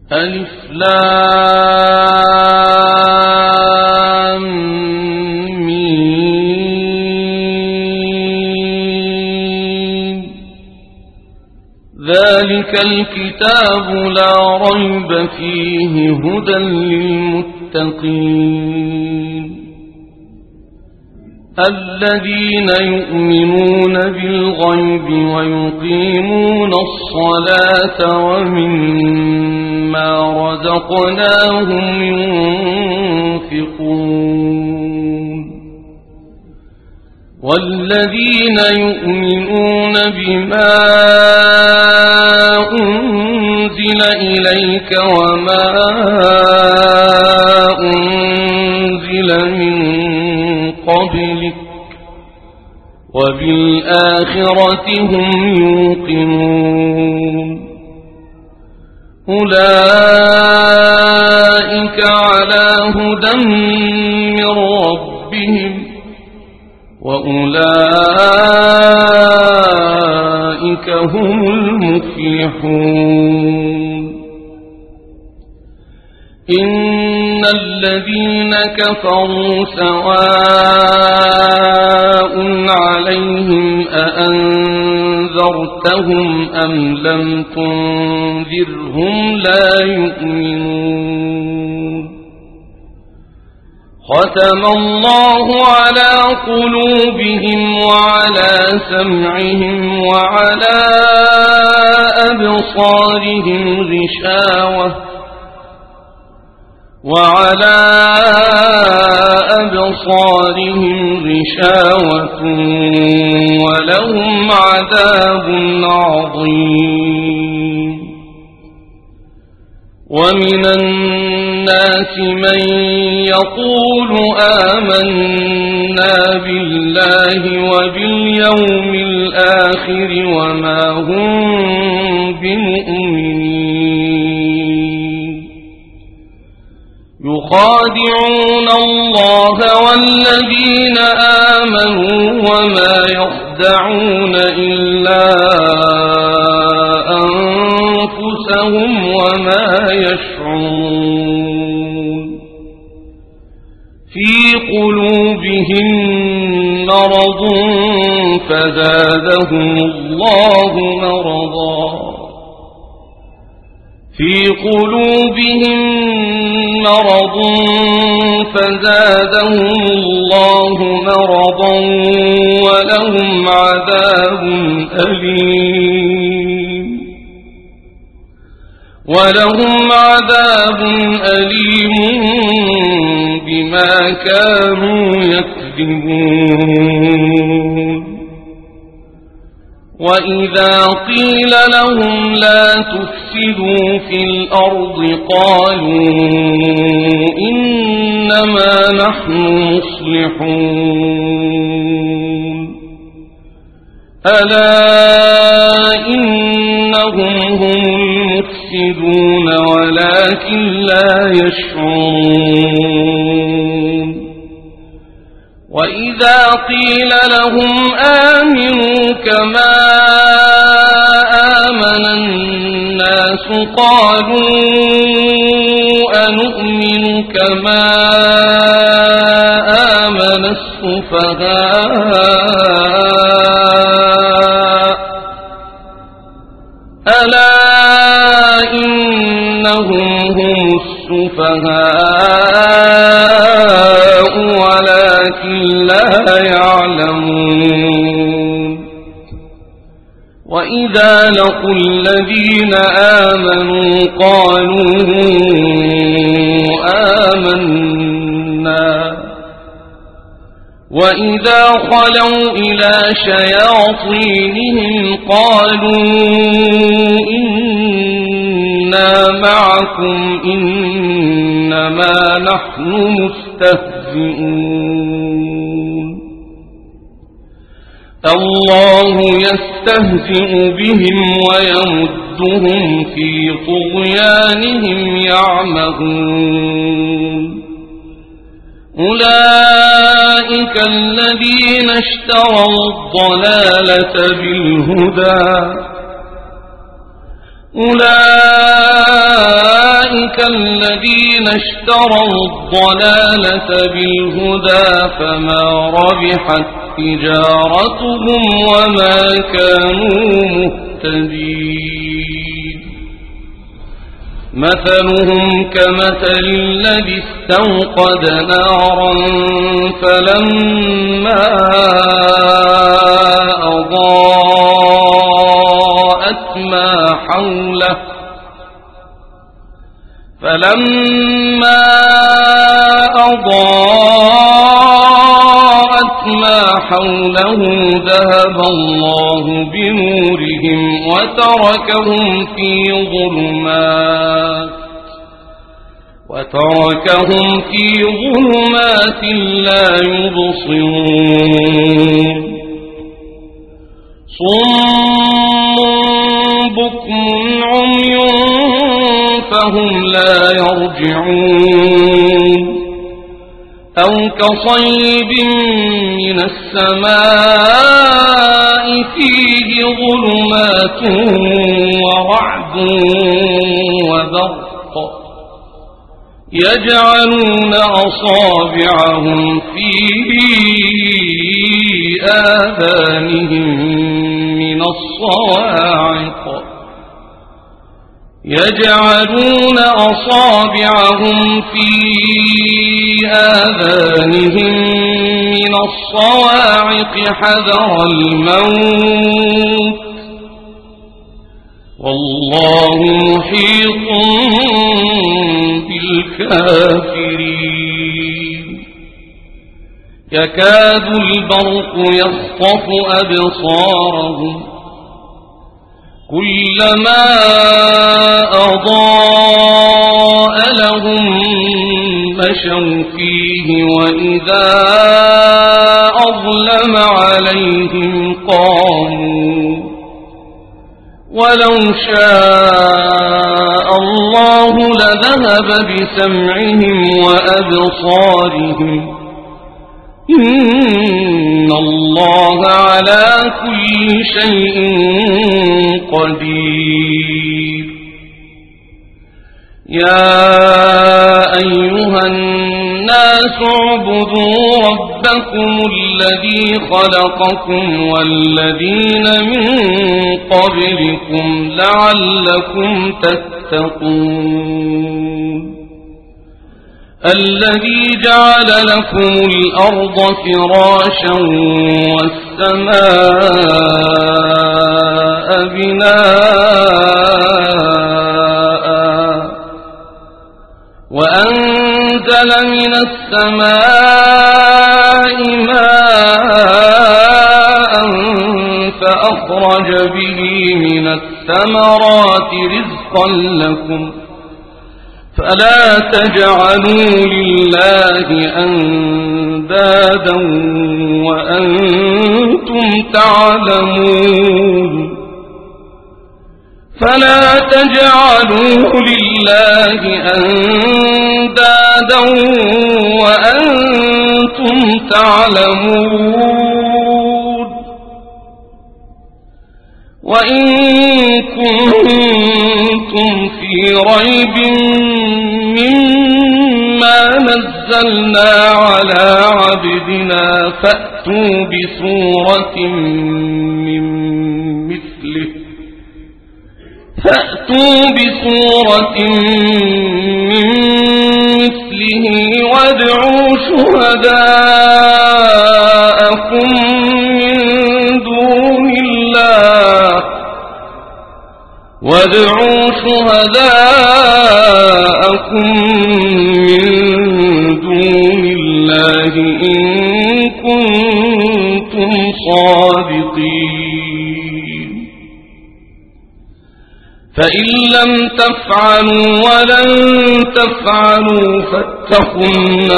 ألف لام ميم. ذلك الكتاب لا ريب فيه هدى للمتقين الذين يؤمنون بالغيب ويقيمون الصلاة ومما رزقناهم ينفقون والذين يؤمنون بما أنزل إليك وما أنزل من قبلك وبالآخرة هم يوقنون أولئك على هدى من ربهم وأولئك هم المفلحون إن الذين كفروا سواء عليهم أأنذرتهم أم لم تنذرهم لا يؤمنون ختم الله على قلوبهم وعلى سمعهم وعلى أبصارهم غشاوة ولهم عذاب عظيم ومن الناس من يقول آمنا بالله وباليوم الآخر وما هم بمؤمنين يخادعون الله والذين آمنوا وما يخدعون إلا أنفسهم وما يشعرون في قلوبهم مرض فزادهم الله مرضا في قلوبهم مرض فزادهم الله مرضا ولهم عذاب أليم بما كانوا يكذبون وإذا قيل لهم لا تفسدوا في الأرض قالوا إنما نحن مصلحون ألا إنهم هم المفسدون ولكن لا يشعرون وإذا قيل لهم آمنوا كما آمن الناس قالوا أنؤمن كما آمن السفهاء ألا إنهم هم السفهاء ولكن لا يعلمون وإذا لقوا الذين آمنوا قالوا آمنا وإذا خلوا إلى شياطينهم قالوا إنا معكم إنما نحن مستهزئون الله يستهزئ بهم ويمدهم في طغيانهم يعمهون أولئك الذين اشتروا الضلالة بالهدى الذين اشتروا الضلالة بالهدى فما ربحت تجارتهم وما كانوا مهتدين مثلهم كمثل الذي استوقد نارا فلما أضاءت ما حوله ذهب الله بنورهم وتركهم في ظلمات لا يبصرون صم بكم عمي فهم لا يرجعون أو كصيب من السماء فيه ظلمات ورعد وبرق يجعلون أصابعهم في آذانهم من الصواعق حذر الموت والله محيط بالكافرين يكاد البرق يخطف أبصارهم كلما أضاء لهم مشوا فيه وإذا أظلم عليهم قاموا ولو شاء الله لذهب بسمعهم وأبصارهم إن الله على كل شيء قدير يا أيها الناس اعبدوا ربكم الذي خلقكم والذين من قبلكم لعلكم تتقون الذي جعل لكم الأرض فراشا والسماء بناء وأنزل من السماء ماء فأخرج به من الثمرات رزقا لكم فلا تجعلوا لله أندادا وأنتم تعلمون وإن كنتم في ريب مما نزلنا على عبدنا فأتوا بسورة من مثله وادعوا شهداءكم من دون الله إن كنتم صادقين فإن لم تفعلوا ولن تفعلوا فاتقوا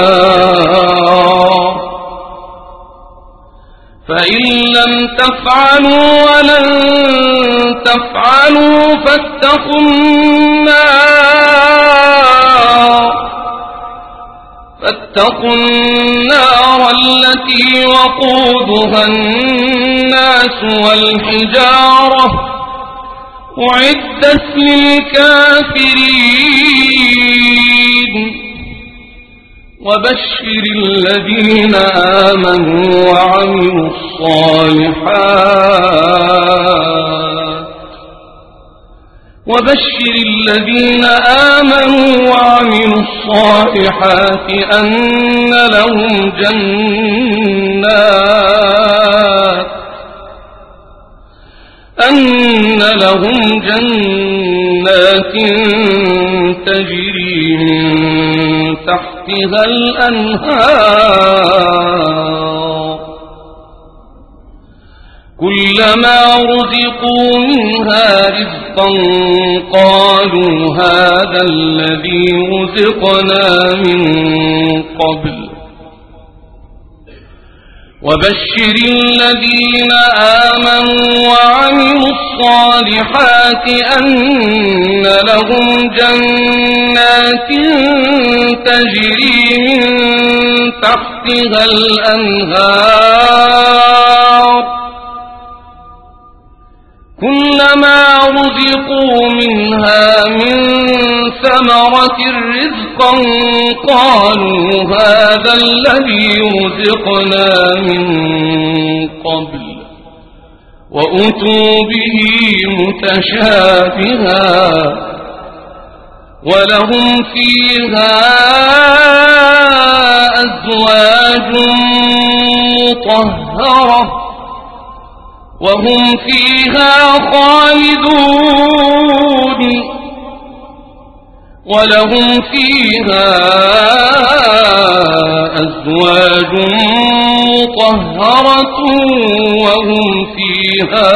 النار التي وقودها الناس والحجارة أعدت للكافرين وبشر الذين آمنوا وعملوا الصالحات أن لهم جنات تجري من تحتها الأنهار كلما رزقوا منها رزقا قالوا هذا الذي رزقنا من قبل وبشر الذين آمنوا وعملوا الصالحات أن لهم جنات تجري من تحتها الأنهار كلما رزقوا منها من ثمرة رزقا قالوا هذا الذي رزقنا من قبل وأتوا به متشابها ولهم فيها أزواج مطهرة وهم فيها خالدون ولهم فيها أزواج مطهرة وهم فيها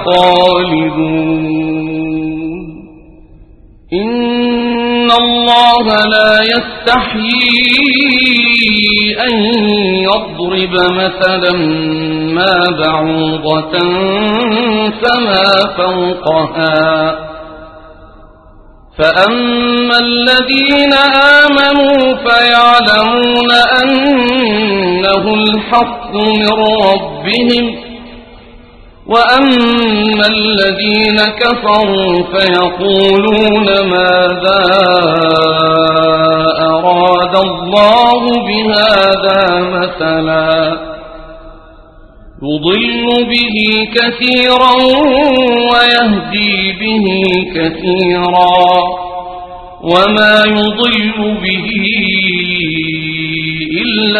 خالدون إن الله لا يستحيي أن يضرب مثلا ما بعوضة فما فوقها فأما الذين آمنوا فيعلمون أنه الحق من ربهم وأما الذين كفروا فيقولون ماذا أراد الله بهذا مثلا يضل به كثيرا ويهدي به كثيرا وما يضل به إلا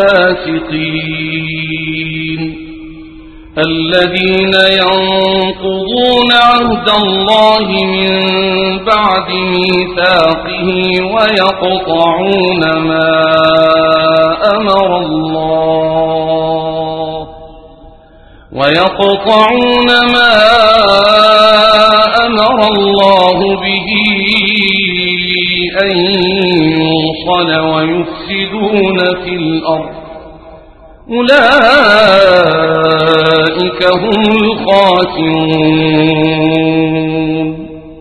الفاسقين الذين ينقضون عهد الله من بعد ميثاقه ويقطعون ما أمر الله به أن يوصل ويفسدون في الأرض أولئك هم الخاسرون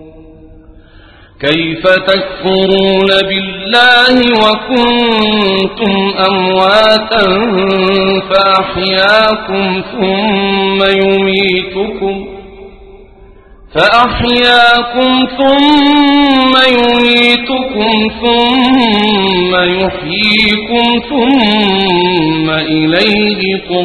كيف تكفرون بالله وكنتم أمواتا فأحياكم ثم يميتكم ثم يحييكم ثم إليه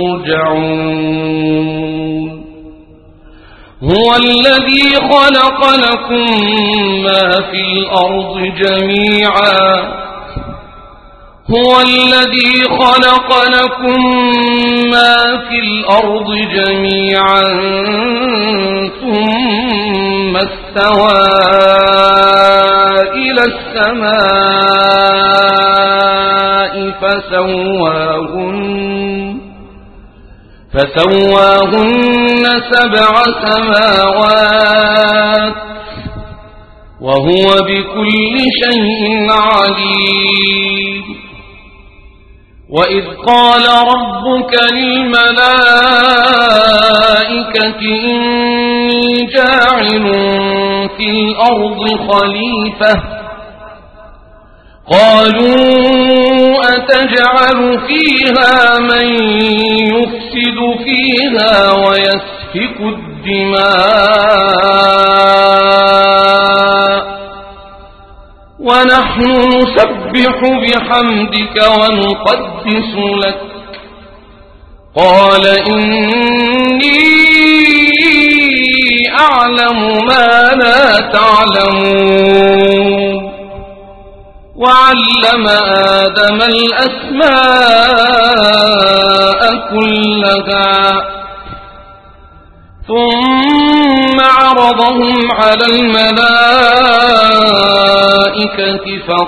ترجعون هو الذي خلق لكم ما في الأرض جميعا ثم استوى إلى السماء فسواهن 7 سماوات وهو بكل شيء عليم وإذ قال ربك للملائكة إني جاعل في الأرض خليفة قالوا أتجعل فيها من يفسد فيها ويسفك الدماء ونحن نسبح بحمدك ونقدس لك قال إني أعلم ما لا تعلمون وعلم آدم الأسماء كلها ثم عرضهم على الملائكة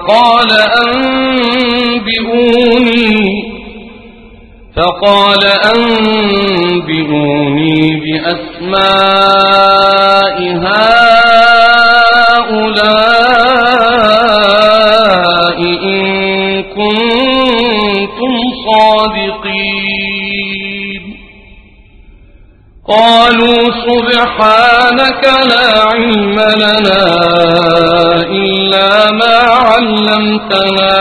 فقال أنبئوني بأسماء هؤلاء إن كنتم صادقين قالوا سبحانك لا علم لنا إلا ما علمتنا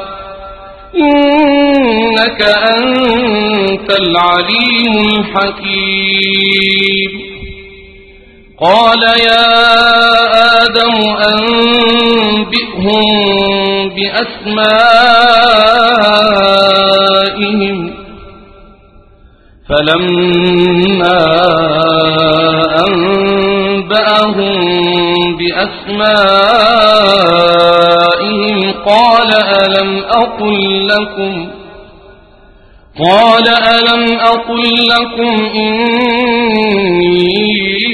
إنك أنت العليم الحكيم قال يا آدم أنبئهم بأسمائهم فلما أنبأهم بأسمائهم قال ألم أقل لكم إني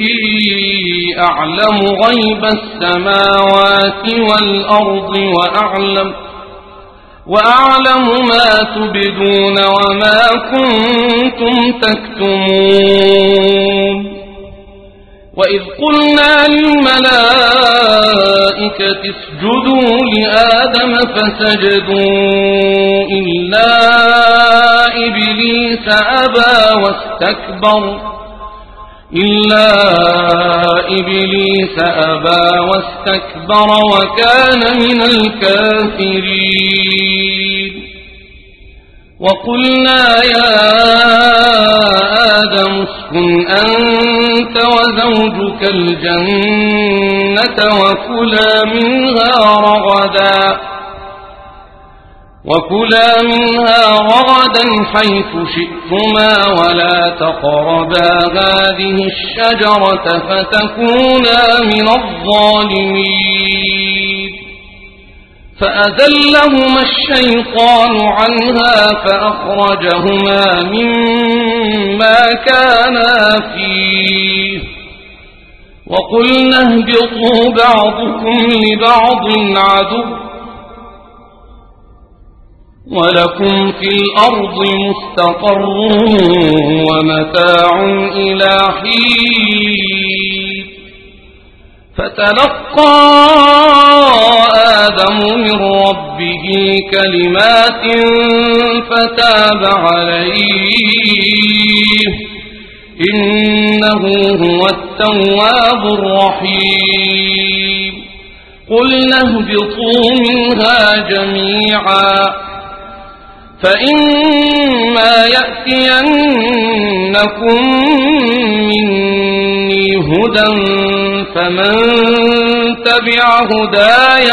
أعلم غيب السماوات والأرض وأعلم ما تبدون وما كنتم تكتمون وإذ قلنا للملائكة اسجدوا لآدم فسجدوا إلا إبليس أبى واستكبر وكان من الكافرين وقلنا يا آدم اسكن أنت وزوجك الجنة وكلا منها رغدا حيث شئتما ولا تقربا هذه الشجرة فتكونا من الظالمين فأذلهما الشيطان عنها فأخرجهما مما كانا فيه وقلنا اهبطوا بعضكم لبعض عدو ولكم في الأرض مستقر ومتاع إلى حين فتلقى آدم من ربه كلمات فتاب عليه إنه هو التواب الرحيم قلنا اهبطوا منها جميعا فإما يأتينكم مني هدى فمن تبع هداي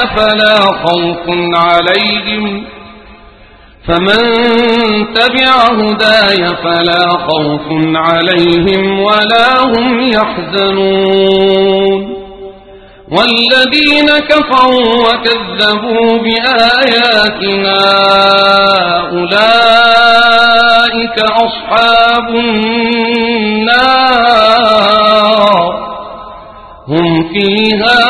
فلا خوف عليهم ولا هم يحزنون والذين كفروا وكذبوا بآياتنا أولئك أصحاب النار هم فيها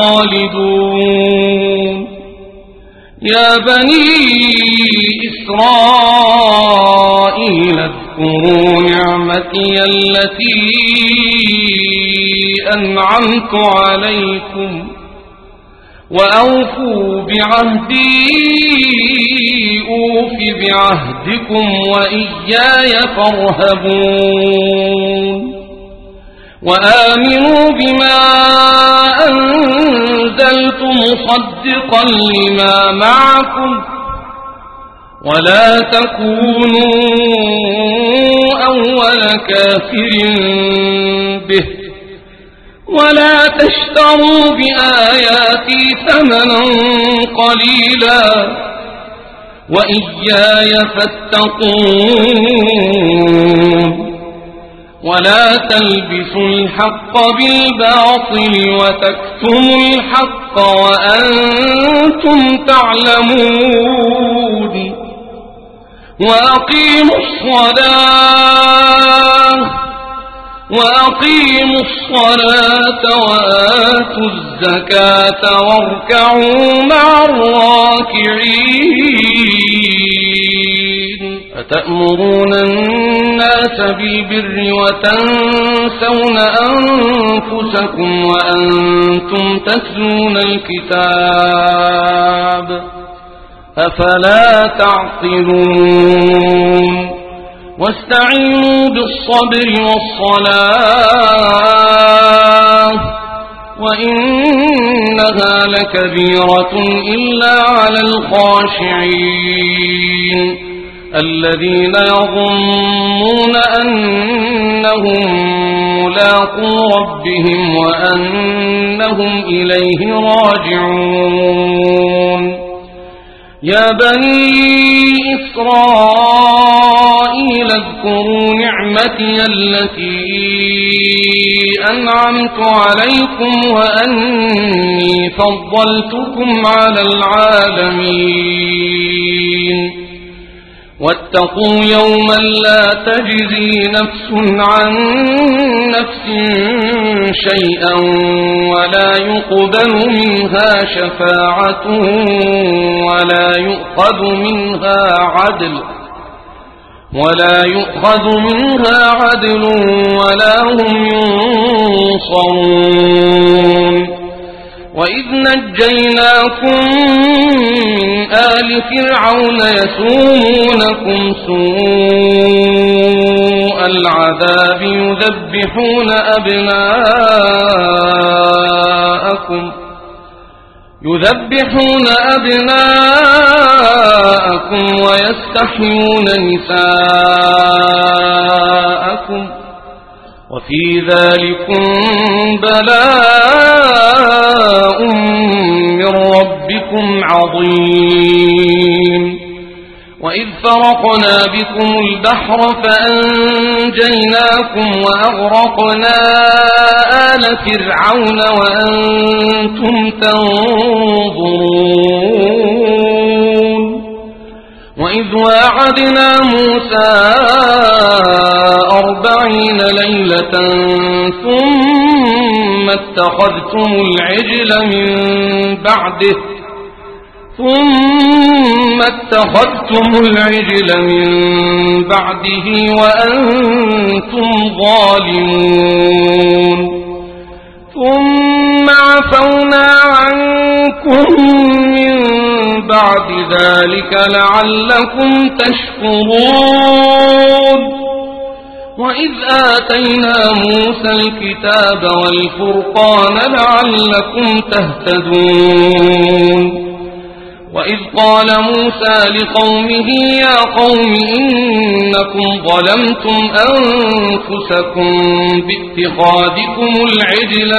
خالدون يا بني إسرائيل اذكروا نعمتي التي أنعمت عليكم وأوفوا بعهدي أوف بعهدكم وإياي فارهبون وآمنوا بما أنزلت مصدقا لما معكم ولا تكونوا أول كافر به ولا تشتروا بآياتي ثمنا قليلا وإياي فاتقون ولا تلبسوا الحق بالباطل وتكتموا الحق وأنتم تعلمون وأقيموا الصلاة وآتوا الزكاة واركعوا مع الراكعين أتأمرون الناس بالبر وتنسون أنفسكم وأنتم تتلون الكتاب أفلا تعقلون واستعينوا بالصبر والصلاة وإنها لكبيرة إلا على الخاشعين الذين يظنون أنهم ملاقو ربهم وأنهم إليه راجعون يا بني إسرائيل اذكروا نعمتي التي أنعمت عليكم وأني فضلتكم على العالمين واتقوا يوما لا تجزي نفس عن نفس شيئا ولا يقبل منها شفاعة ولا يؤخذ منها عدل ولا هم ينصرون وإذ نجيناكم من آل فرعون يسومونكم سوء العذاب يذبحون أبناءكم ويستحيون نساءكم وفي ذلكم بلاء من ربكم عظيم وإذ فرقنا بكم البحر فأنجيناكم وأغرقنا آل فرعون وأنتم تنظرون وإذ واعدنا موسى 40 ليلة ثم اتخذتم العجل من بعده وأنتم ظالمون ثم عفونا عنكم من بعد ذلك لعلكم تشكرون وإذ آتينا موسى الكتاب والفرقان لعلكم تهتدون وإذ قال موسى لقومه يا قوم إنكم ظلمتم أنفسكم باتخاذكم العجل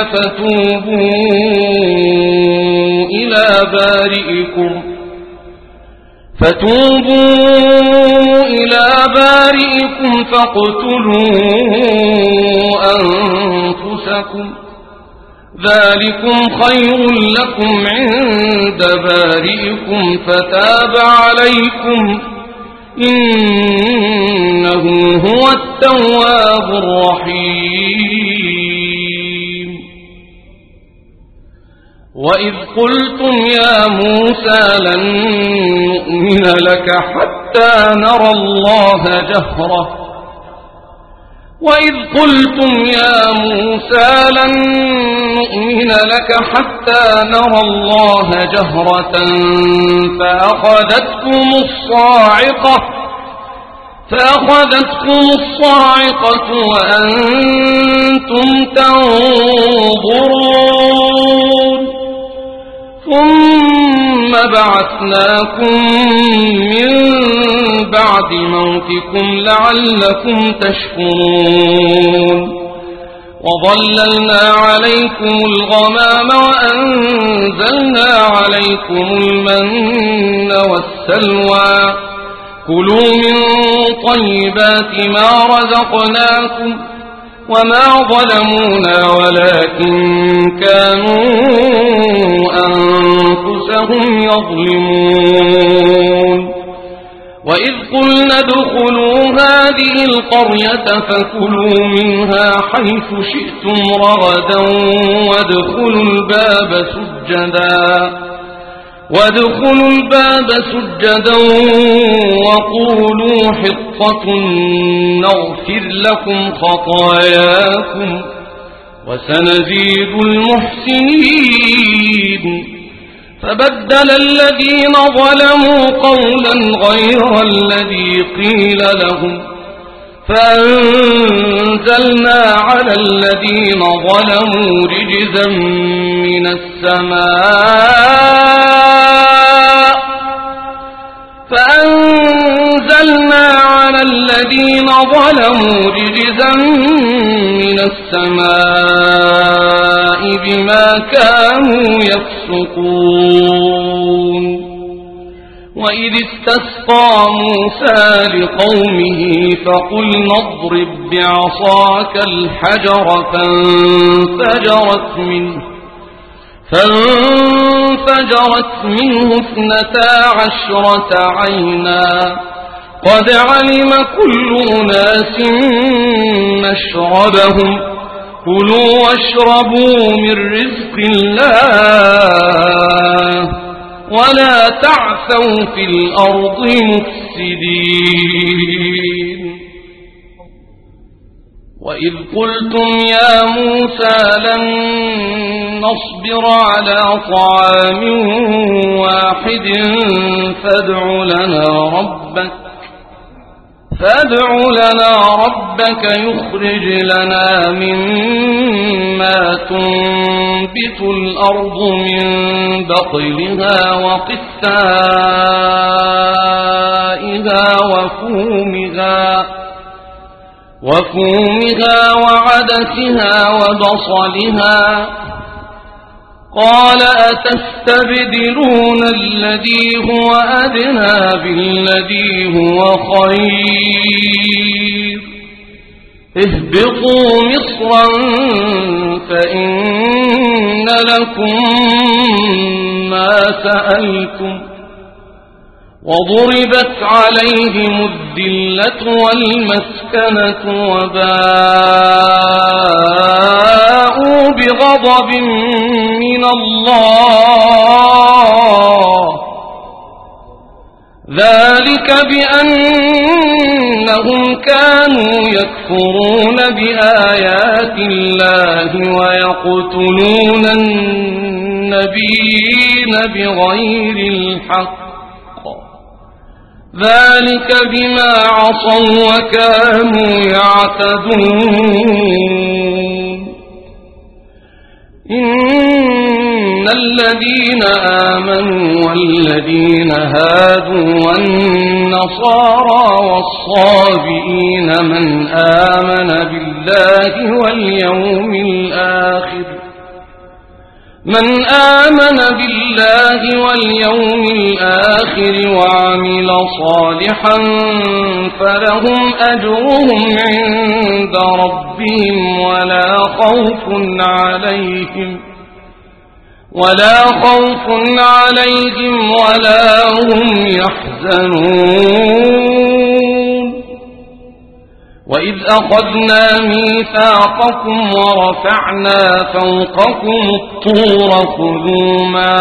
فتوبوا إلى بارئكم فاقتلوا أنفسكم ذلكم خير لكم عند بارئكم فتاب عليكم إنه هو التواب الرحيم وإذ قلتم يا موسى لن نؤمن لك حتى نرى الله جهرة وإذ قلتم يا موسى لن نؤمن لك حتى نرى الله جهرة فأخذتكم الصاعقة وأنتم تنظرون ثم بعثناكم من بعد موتكم لعلكم تشكرون وظللنا عليكم الغمام وأنزلنا عليكم المن والسلوى كلوا من طيبات ما رزقناكم وما ظلمونا ولكن كانوا أنفسهم يظلمون وإذ قلنا ادخلوا هذه القرية فكلوا منها حيث شئتم رغدا وادخلوا الباب سجدا وقولوا حطة نغفر لكم خطاياكم وسنزيد المحسنين فبدل الذين ظلموا قولا غير الذي قيل لهم فأنزلنا على الذين ظلموا رجزا من السماء بما كانوا يفسقون وإذ استسقى موسى لقومه فقلنا اضرب بعصاك الحجر فانفجرت منه 12 عينا قد علم كل أناس مشربهم كلوا واشربوا من رزق الله ولا تعثوا في الأرض مفسدين وإذ قلتم يا موسى لن نصبر على طعام واحد فادع لنا ربك يخرج لنا مما تنبت الأرض من بقلها وقثائها وفومها وعدسها وبصلها قال أتستبدلون الذي هو أدنى بالذي هو خير اهبطوا مصرا فإن لكم ما سألتم وضربت عليهم الذلة والمسكنة وباءوا بغضب من الله ذلك بأنهم كانوا يكفرون بآيات الله ويقتلون النبيين بغير الحق ذلك بما عصوا وكانوا يعتدون إن الذين آمنوا والذين هادوا والنصارى والصابئين من آمن بالله واليوم الآخر وعمل صالحا فلهم أجرهم عند ربهم ولا خوف عليهم ولا هم يحزنون وإذ أخذنا ميثاقكم ورفعنا فوقكم الطور خذوا ما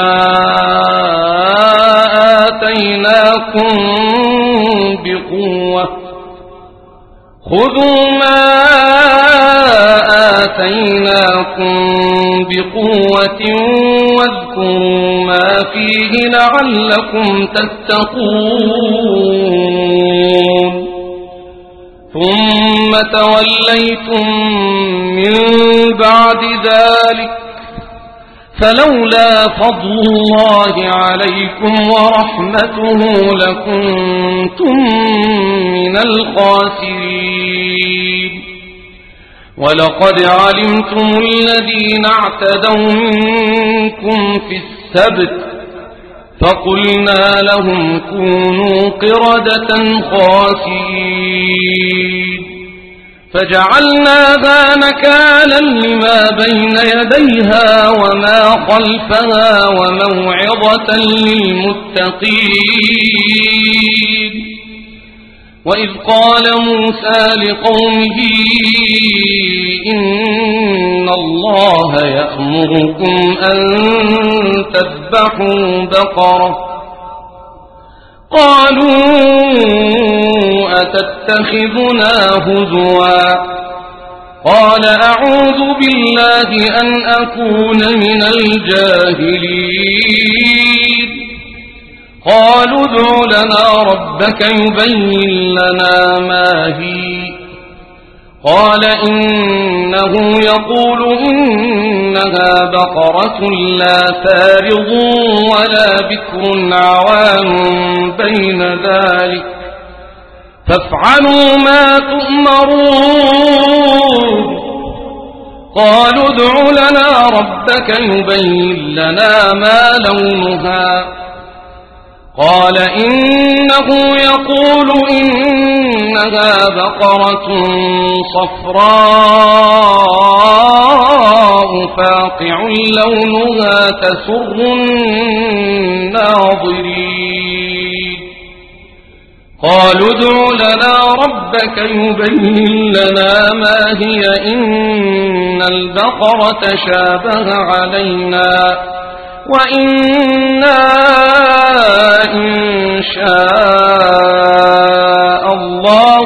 آتيناكم بقوة واذكروا ما فيه لعلكم تتقون ثم توليتم من بعد ذلك فلولا فضل الله عليكم ورحمته لكنتم من الخاسرين ولقد علمتم الذين اعتدوا منكم في السبت فقلنا لهم كونوا قردة خاسئين فجعلناها نكالا لما بين يديها وما خلفها وموعظة للمتقين وإذ قال موسى لقومه إن الله يأمركم أن تذبحوا بقرة قالوا أتتخذنا هزوا قال أعوذ بالله أن أكون من الجاهلين قالوا ادع لنا ربك يبين لنا ما هي قال إنه يقول إنها بقرة لا فارض ولا بكر عوان بين ذلك فافعلوا ما تؤمرون قالوا ادع لنا ربك يبين لنا ما لونها قال إنه يقول إنها بقرة صفراء فاقع لونها تسر الناظرين قالوا ادع لنا ربك يبين لنا ما هي إن البقرة شابه علينا وإنا إن شاء الله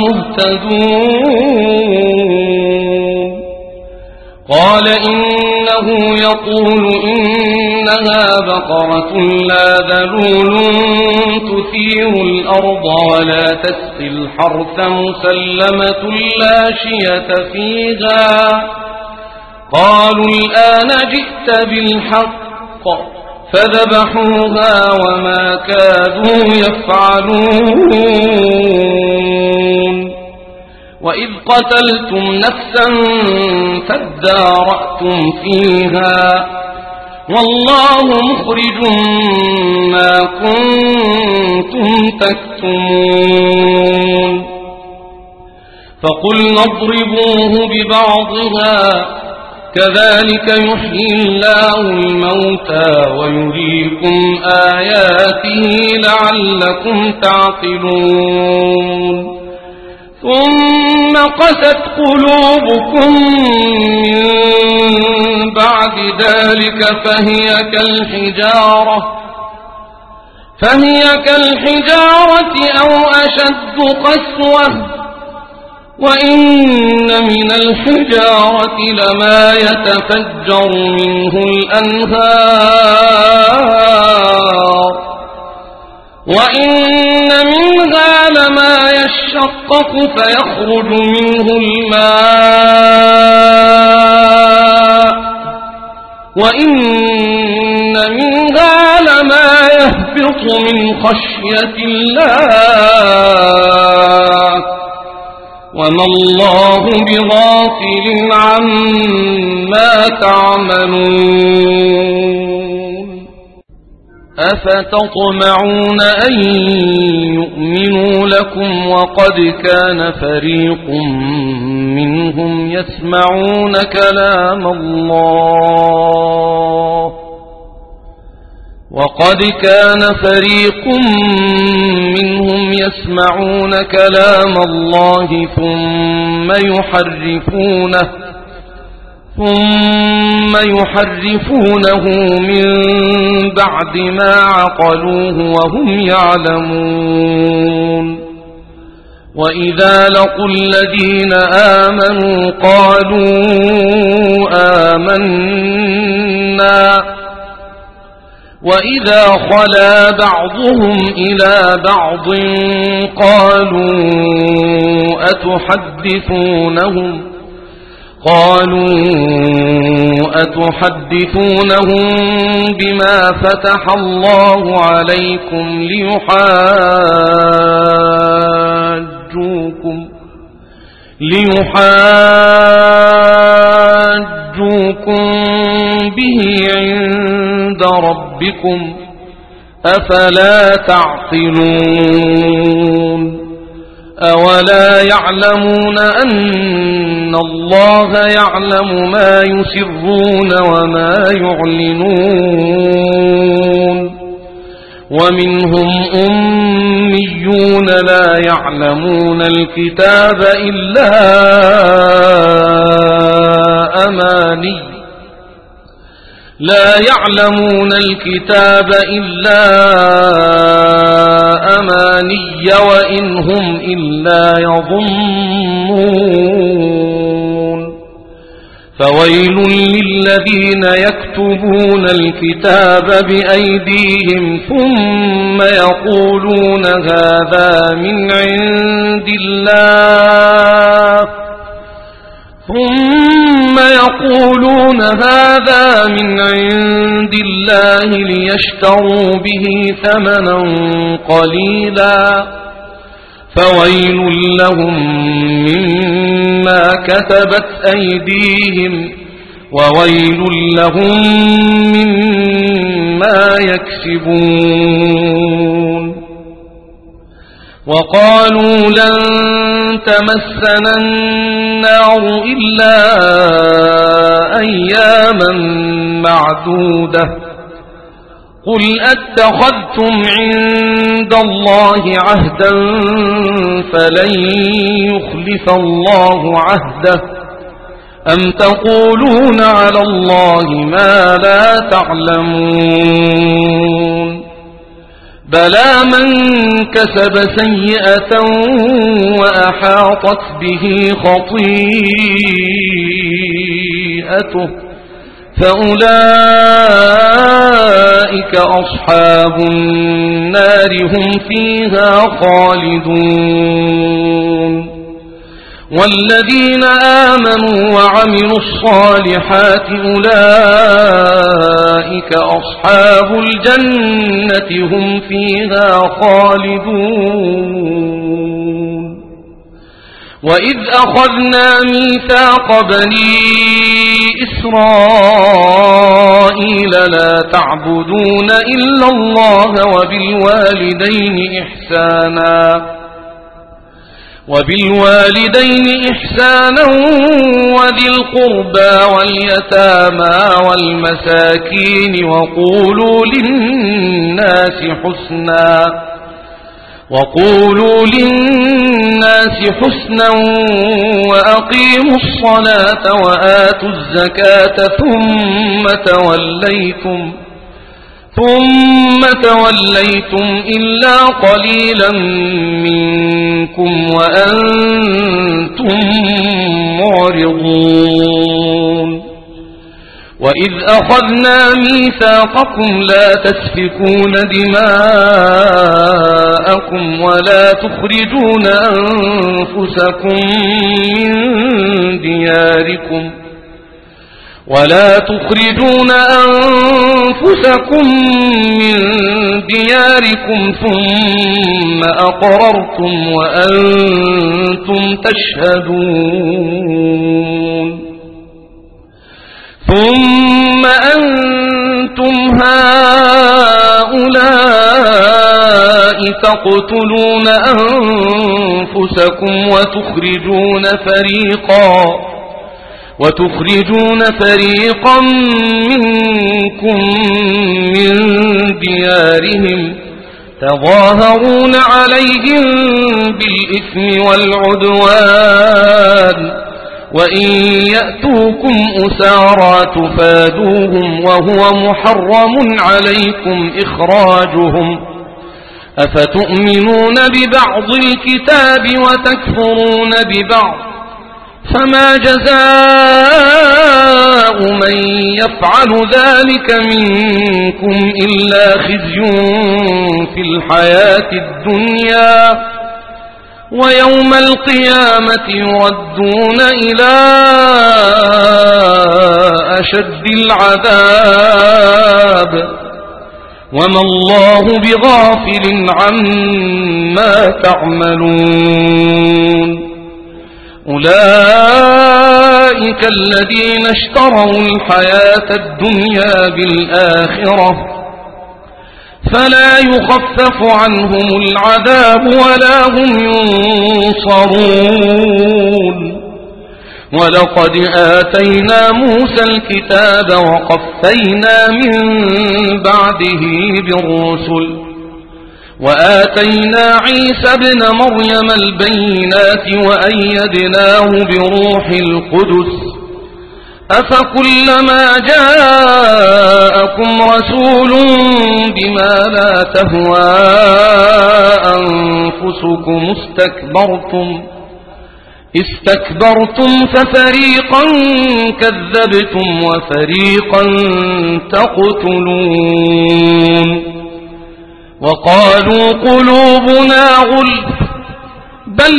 لمهتدون قال إنه يقول إنها بقرة لا ذلول تثير الأرض ولا تسقي الحرث مسلمة لا شية فيها قالوا الآن جئت بالحق فذبحوها وما كادوا يفعلون وإذ قتلتم نفسا فادارأتم فيها والله مخرج ما كنتم تكتمون فقلنا اضربوه ببعضها كذلك يحيي الله الموتى ويريكم آياته لعلكم تعقلون ثم قست قلوبكم من بعد ذلك فهي كالحجارة أو أشد قسوة وإن من الحجارة لما يتفجر منه الأنهار وإن منها لما يشقق فيخرج منه الماء وإن منها لما يهبط من خشية الله وما الله بغافل عما تعملون أفتطمعون أن يؤمنوا لكم وقد كان فريق منهم يسمعون كلام الله وقد كان فريق منهم يسمعون كلام الله ثم يحرفونه من بعد ما عقلوه وهم يعلمون وإذا لقوا الذين آمنوا قالوا آمنا وإذا خلا بعضهم إلى بعض قالوا أتحدثونهم بما فتح الله عليكم ليحاجوكم حاجوكم به عند ربكم أفلا تعقلون أولا يعلمون أن الله يعلم ما يسرون وما يعلنون ومنهم أميون لا يعلمون الكتاب إلا أماني وإن هم إلا يظنون فويل للذين يكتبون الكتاب بأيديهم ثم يقولون هذا من عند الله ليشتروا به ثمنا قليلا فويل لهم مما كتبت أيديهم وويل لهم مما يكسبون وقالوا لن تمسنا النار إلا أياما معدودة قل أتخذتم عند الله عهدا فلن يخلف الله عهده أم تقولون على الله ما لا تعلمون بلى من كسب سيئة وأحاطت به خطيئته فأولئك أصحاب النار هم فيها خالدون والذين آمنوا وعملوا الصالحات أولئك أصحاب الجنة هم فيها خالدون وإذ أخذنا ميثاق بني إسرائيل لا تعبدون إلا الله وبالوالدين إحسانا وذي القربى واليتامى والمساكين وقولوا للناس حسنا وأقيموا الصلاة وآتوا الزكاة ثم توليتم إلا قليلا منكم وأنتم معرضون وإذ أخذنا ميثاقكم لا تسفكون دماءكم ولا تخرجون أنفسكم من دياركم ثم أقررتم وأنتم تشهدون ثم أنتم هؤلاء تقتلون أنفسكم وتخرجون فريقا منكم من ديارهم تظاهرون عليهم بالإثم والعدوان وإن يأتوكم أسارى تفادوهم وهو محرم عليكم إخراجهم أفتؤمنون ببعض الكتاب وتكفرون ببعض فما جزاء من يفعل ذلك منكم إلا خزي في الحياة الدنيا ويوم القيامة يردون إلى أشد العذاب وما الله بغافل عما تعملون أولئك الذين اشتروا الحياة الدنيا بالآخرة فلا يخفف عنهم العذاب ولا هم ينصرون ولقد آتينا موسى الكتاب وقفينا من بعده بالرسل وآتينا عيسى ابن مريم البينات وأيدناه بروح القدس أفكلما جاءكم رسول بما لا تهوى أنفسكم استكبرتم ففريقا كذبتم وفريقا تقتلون وقالوا قلوبنا غلف بل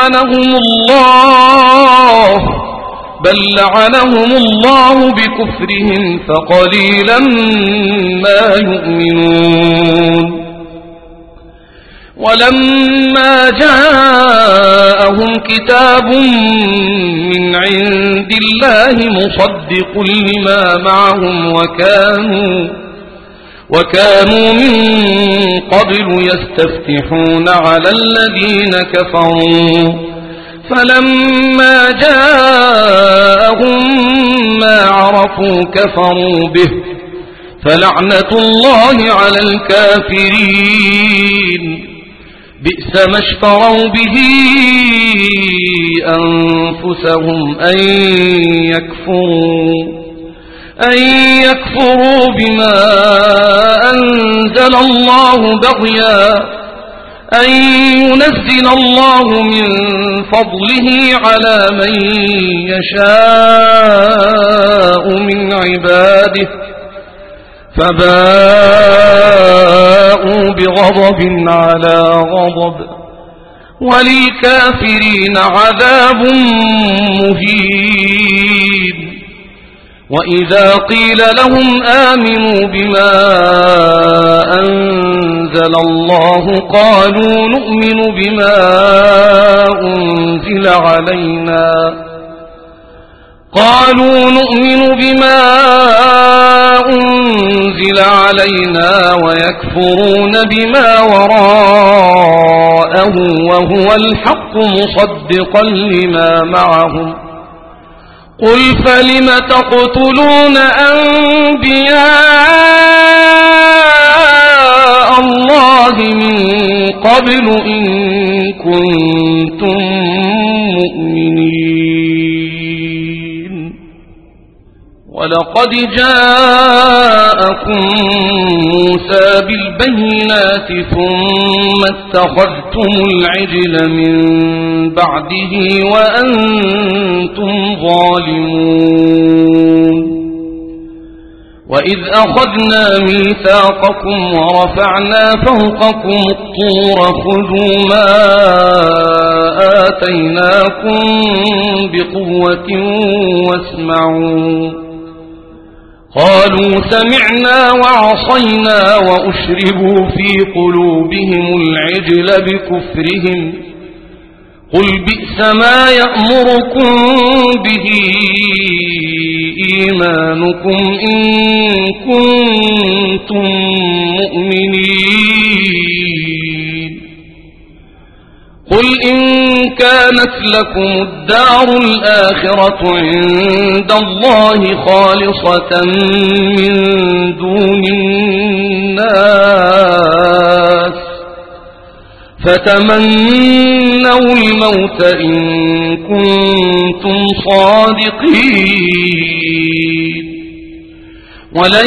لعنهم الله بكفرهم فقليلا ما يؤمنون ولما جاءهم كتاب من عند الله مصدق لما معهم وكانوا من قبل يستفتحون على الذين كفروا فلما جاءهم ما عرفوا كفروا به فلعنة الله على الكافرين بئس ما اشتروا به أنفسهم أن يكفروا بما أنزل الله بغيا أن ينزل الله من فضله على من يشاء من عباده فباءوا بغضب على غضب وللكافرين عذاب مهين وإذا قيل لهم آمنوا بما أنزل الله قالوا نؤمن بما أنزل علينا ويكفرون بما وراءه وهو الحق مصدقا لما معهم قل فلم تقتلون أنبياء الله من قبل إن كنتم مؤمنين ولقد جاءكم موسى بالبينات ثم اتخذتم العجل من بعده وأنتم ظالمون وإذ أخذنا ميثاقكم ورفعنا فوقكم الطور خذوا ما آتيناكم بقوة واسمعوا قالوا سمعنا وعصينا وأشربوا في قلوبهم العجل بكفرهم قل بئس ما يأمركم به إيمانكم إن كنتم مؤمنين قل إن كانت لكم الدار الآخرة عند الله خالصة من دون الناس فتمنوا الموت إن كنتم صادقين ولن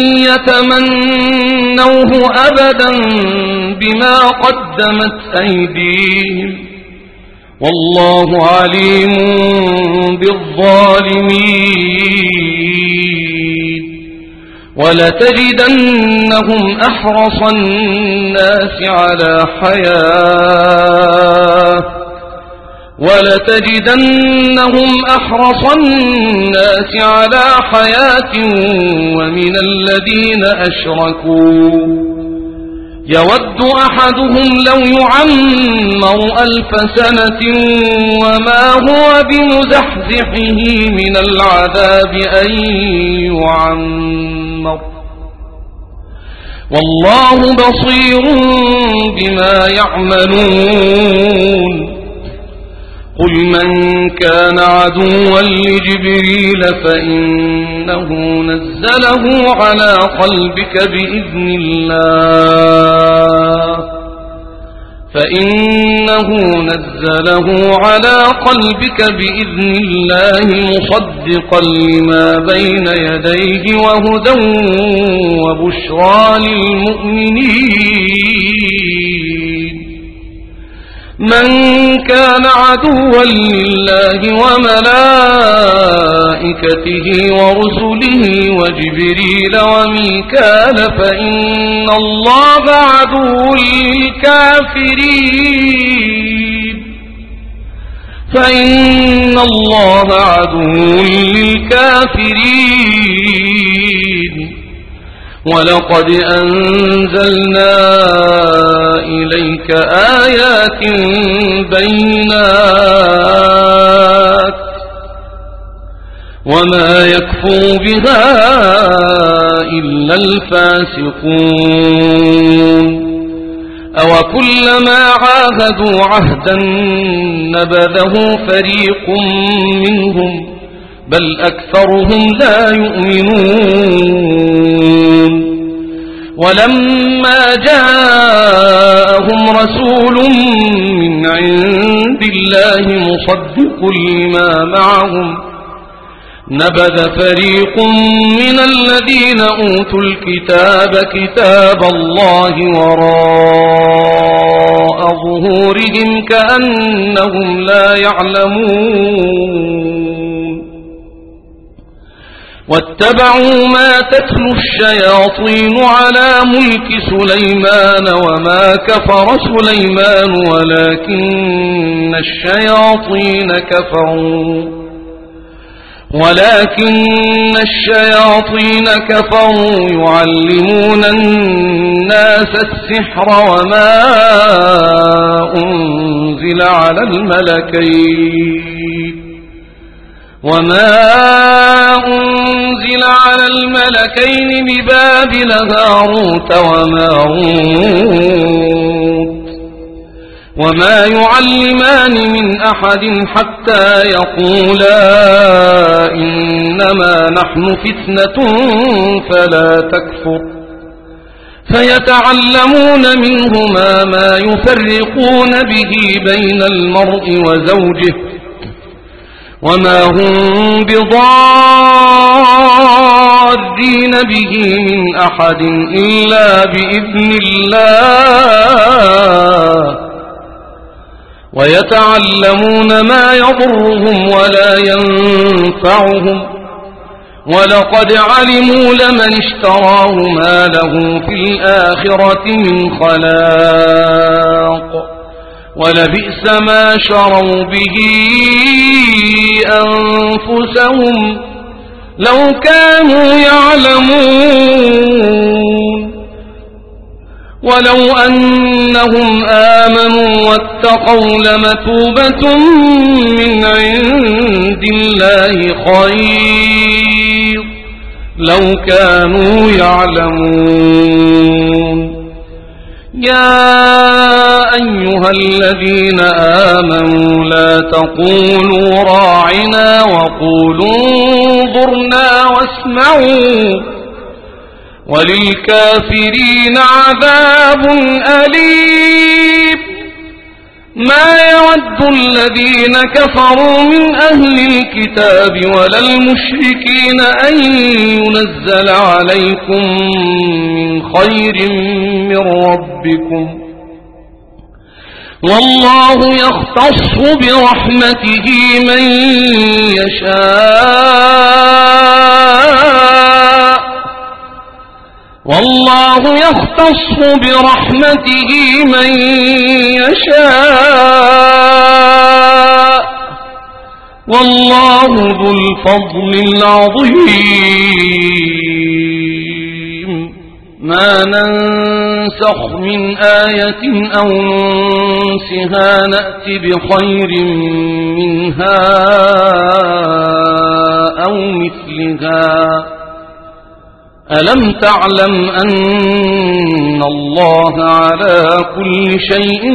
يتمنوه أبدا بما قدمت أيديهم والله عليم بالظالمين ولتجدنهم أحرص الناس على حياة ومن الذين أشركوا يود أحدهم لو يعمر 1000 سنة وما هو بمزحزحه من العذاب أن يعمر والله بصير بما يعملون قل من كان عدوا لجبريل فإنه نزله على قلبك بإذن الله مصدقا لما بين يديه وهدى وبشرى للمؤمنين من كان عدوا لله وملائكته ورسله وجبريل وميكال فإن الله عدو للكافرين ولقد أنزلنا إليك آيات بينات وما يكفر بها إلا الفاسقون أوكلما عاهدوا عهدا نبذه فريق منهم بل أكثرهم لا يؤمنون ولما جاءهم رسول من عند الله مصدق لما معهم نبذ فريق من الذين أوتوا الكتاب كتاب الله وراء ظهورهم كأنهم لا يعلمون واتبعوا ما تتلو الشياطين على ملك سليمان وما كفر سليمان ولكن الشياطين كفروا يعلمون الناس السحر وما أنزل على الملكين ببابل هاروت وماروت وما يعلمان من أحد حتى يقولا إنما نحن فتنة فلا تكفر فيتعلمون منهما ما يفرقون به بين المرء وزوجه وما هم بضارين به من أحد إلا بإذن الله ويتعلمون ما يضرهم ولا ينفعهم ولقد علموا لمن اشتراه ما له في الآخرة من خلاق ولبئس ما شروا به أنفسهم لو كانوا يعلمون ولو أنهم آمنوا واتقوا لمثوبة من عند الله خير لو كانوا يعلمون يا أيها الذين آمنوا لا تقولوا راعنا وقولوا انظرنا واسمعوا وللكافرين عذاب أليم ما يود الذين كفروا من أهل الكتاب ولا المشركين أن ينزل عليكم من خير من ربكم والله يختص برحمته من يشاء والله يختص برحمته من يشاء والله ذو الفضل العظيم ما ننسخ من آية أو ننسها نأت بخير منها أو مثلها ألم تعلم أن الله على كل شيء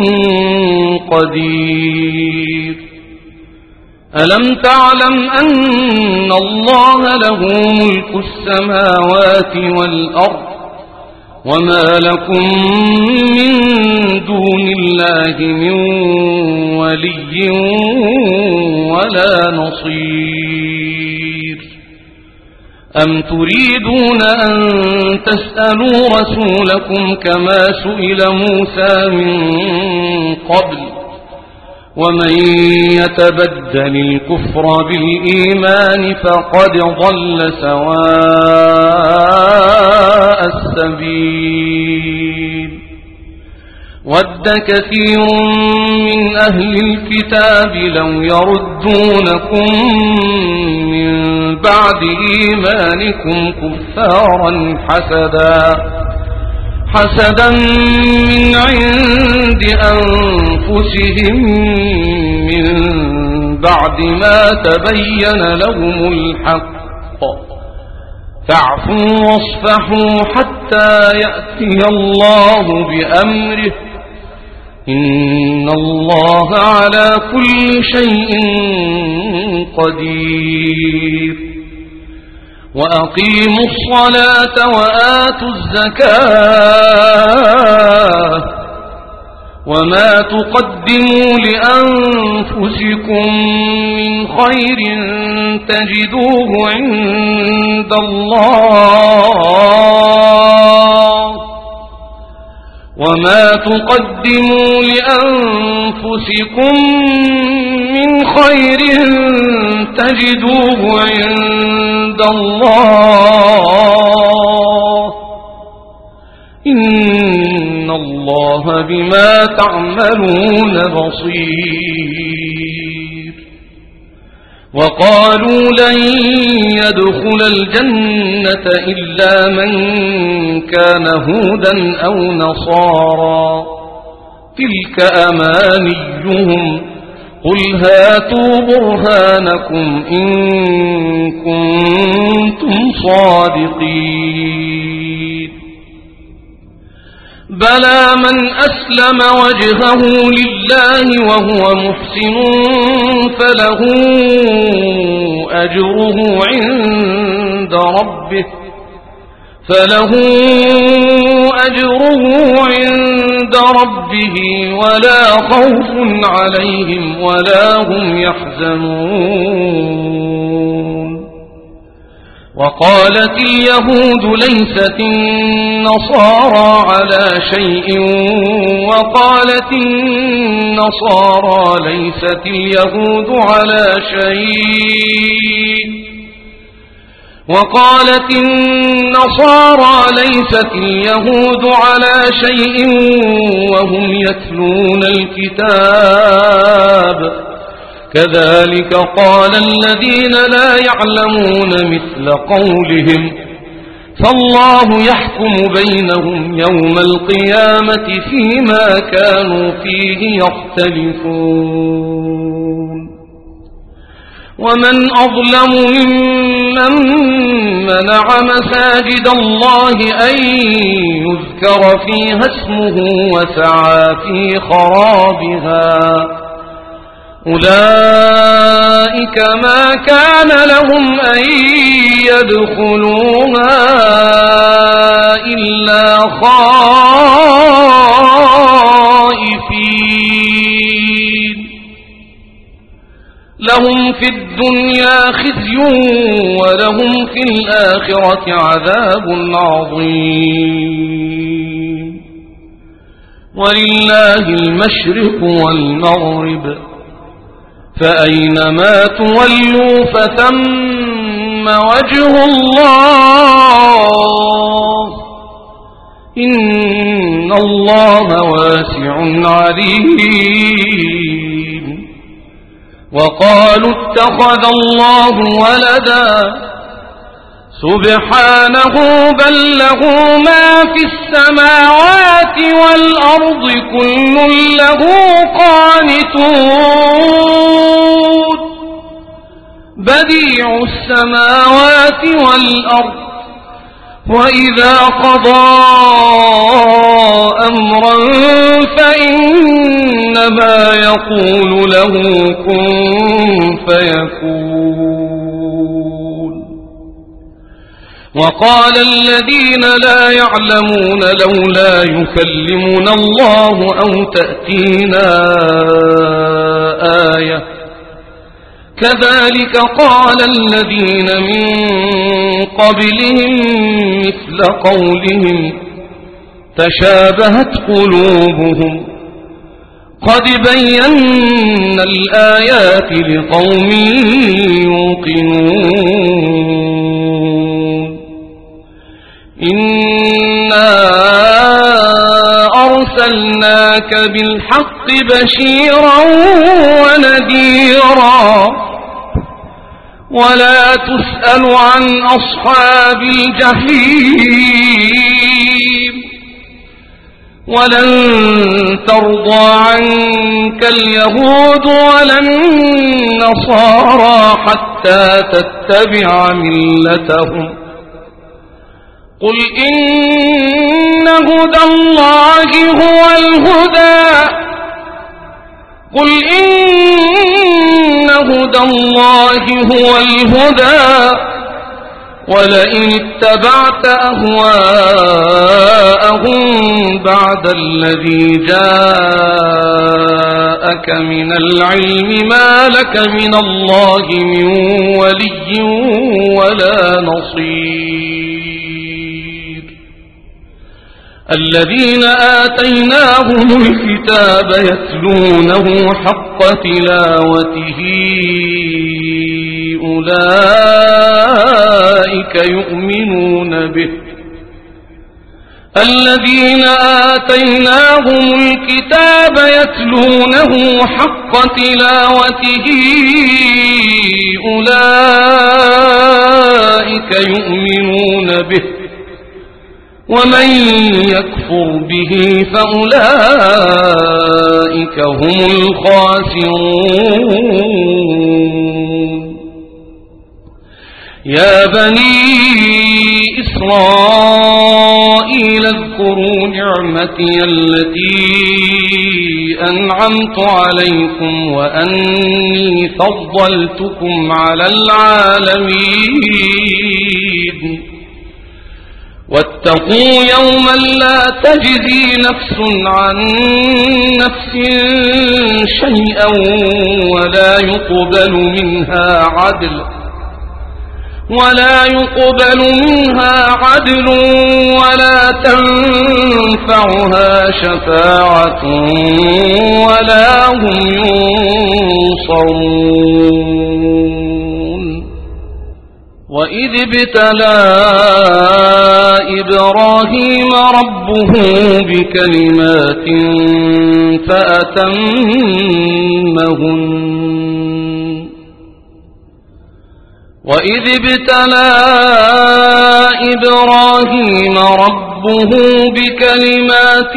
قدير ألم تعلم أن الله له ملك السماوات والأرض وما لكم من دون الله من ولي ولا نصير أم تريدون أن تسألوا رسولكم كما سئل موسى من قبل ومن يتبدل الكفر بالإيمان فقد ضل سواء السبيل ود كثير من أهل الكتاب لو يردونكم من بعد إيمانكم كفارا حسدا من عند أنفسهم من بعد ما تبين لهم الحق فاعفوا واصفحوا حتى يأتي الله بأمره إن الله على كل شيء قدير وأقيموا الصلاة وآتوا الزكاة وما تقدموا لأنفسكم من خير تجدوه عند الله وما تقدموا لأنفسكم من خير تجدوه عند الله إن الله بما تعملون بصير وقالوا لن يدخل الجنة إلا من كان هودا أو نصارى تلك أمانيهم قل هاتوا برهانكم إن كنتم صادقين بلى من أسلم وجهه لله وهو محسن فله أجره عند ربه ولا خوف عليهم ولا هم يحزنون وقالت اليهود ليست النصارى على شيء وقالت النصارى ليست اليهود على شيء وقالت النصارى ليست اليهود على شيء وهم يتلون الكتاب كذلك قال الذين لا يعلمون مثل قولهم فالله يحكم بينهم يوم القيامة فيما كانوا فيه يختلفون ومن أظلم ممن منع مساجد الله أن يذكر فيها اسمه وسعى في خرابها أولئك ما كان لهم أن يدخلوها إلا خائفين لهم في الدنيا خزي ولهم في الآخرة عذاب عظيم ولله المشرق والمغرب فأينما تولوا فثم وجه الله إن الله واسع عليم وقالوا اتخذ الله ولدا سبحانه بل له ما في السماوات والأرض كل له قانتون بديع السماوات والأرض وإذا قضى أمرا فإنما يقول له كن فيكون وقال الذين لا يعلمون لولا يكلمنا الله أو تأتينا آية كذلك قال الذين من قبلهم مثل قولهم تشابهت قلوبهم قد بينا الآيات لقوم يوقنون إنا أرسلناك بالحق بشيرا ونذيرا ولا تسأل عن أصحاب الجحيم ولن ترضى عنك اليهود ولا النصارى حتى تتبع ملتهم قل إن هدى الله هو الهدى قل إن هدى الله هو الهدى ولئن اتبعت أهواءهم بعد الذي جاءك من العلم ما لك من الله من ولي ولا نصير الذين آتيناهم الكتاب يتلونه حق تلاوته أولئك يؤمنون به الذين آتيناهم الكتاب يتلونه حق تلاوته أولئك يؤمنون به ومن يكفر به فأولئك هم الخاسرون يا بني إسرائيل اذكروا نعمتي التي أنعمت عليكم وأني فضلتكم على العالمين واتقوا يوما لا تجزي نفس عن نفس شيئا ولا يقبل منها عدل ولا تنفعها شفاعة ولا هم ينصرون وإذ ابتلى إبراهيم ربه بكلمات فأتمهن وإذ ابتلى إبراهيم ربه بكلمات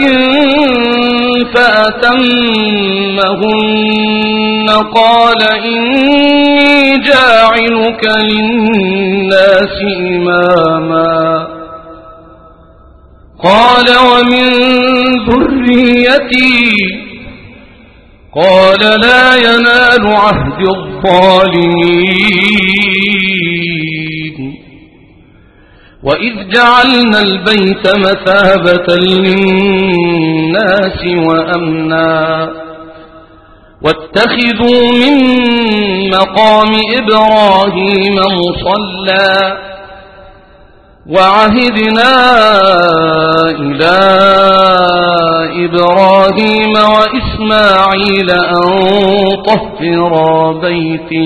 فأتمهن قال إني جاعلك للناس إماما قال ومن ذريتي قال لا ينال عهد الظالمين وإذ جعلنا البيت مثابة للناس وأمنا واتخذوا من مقام إبراهيم مصلى وعهدنا إلى إبراهيم وإسماعيل أن طهرا بيتي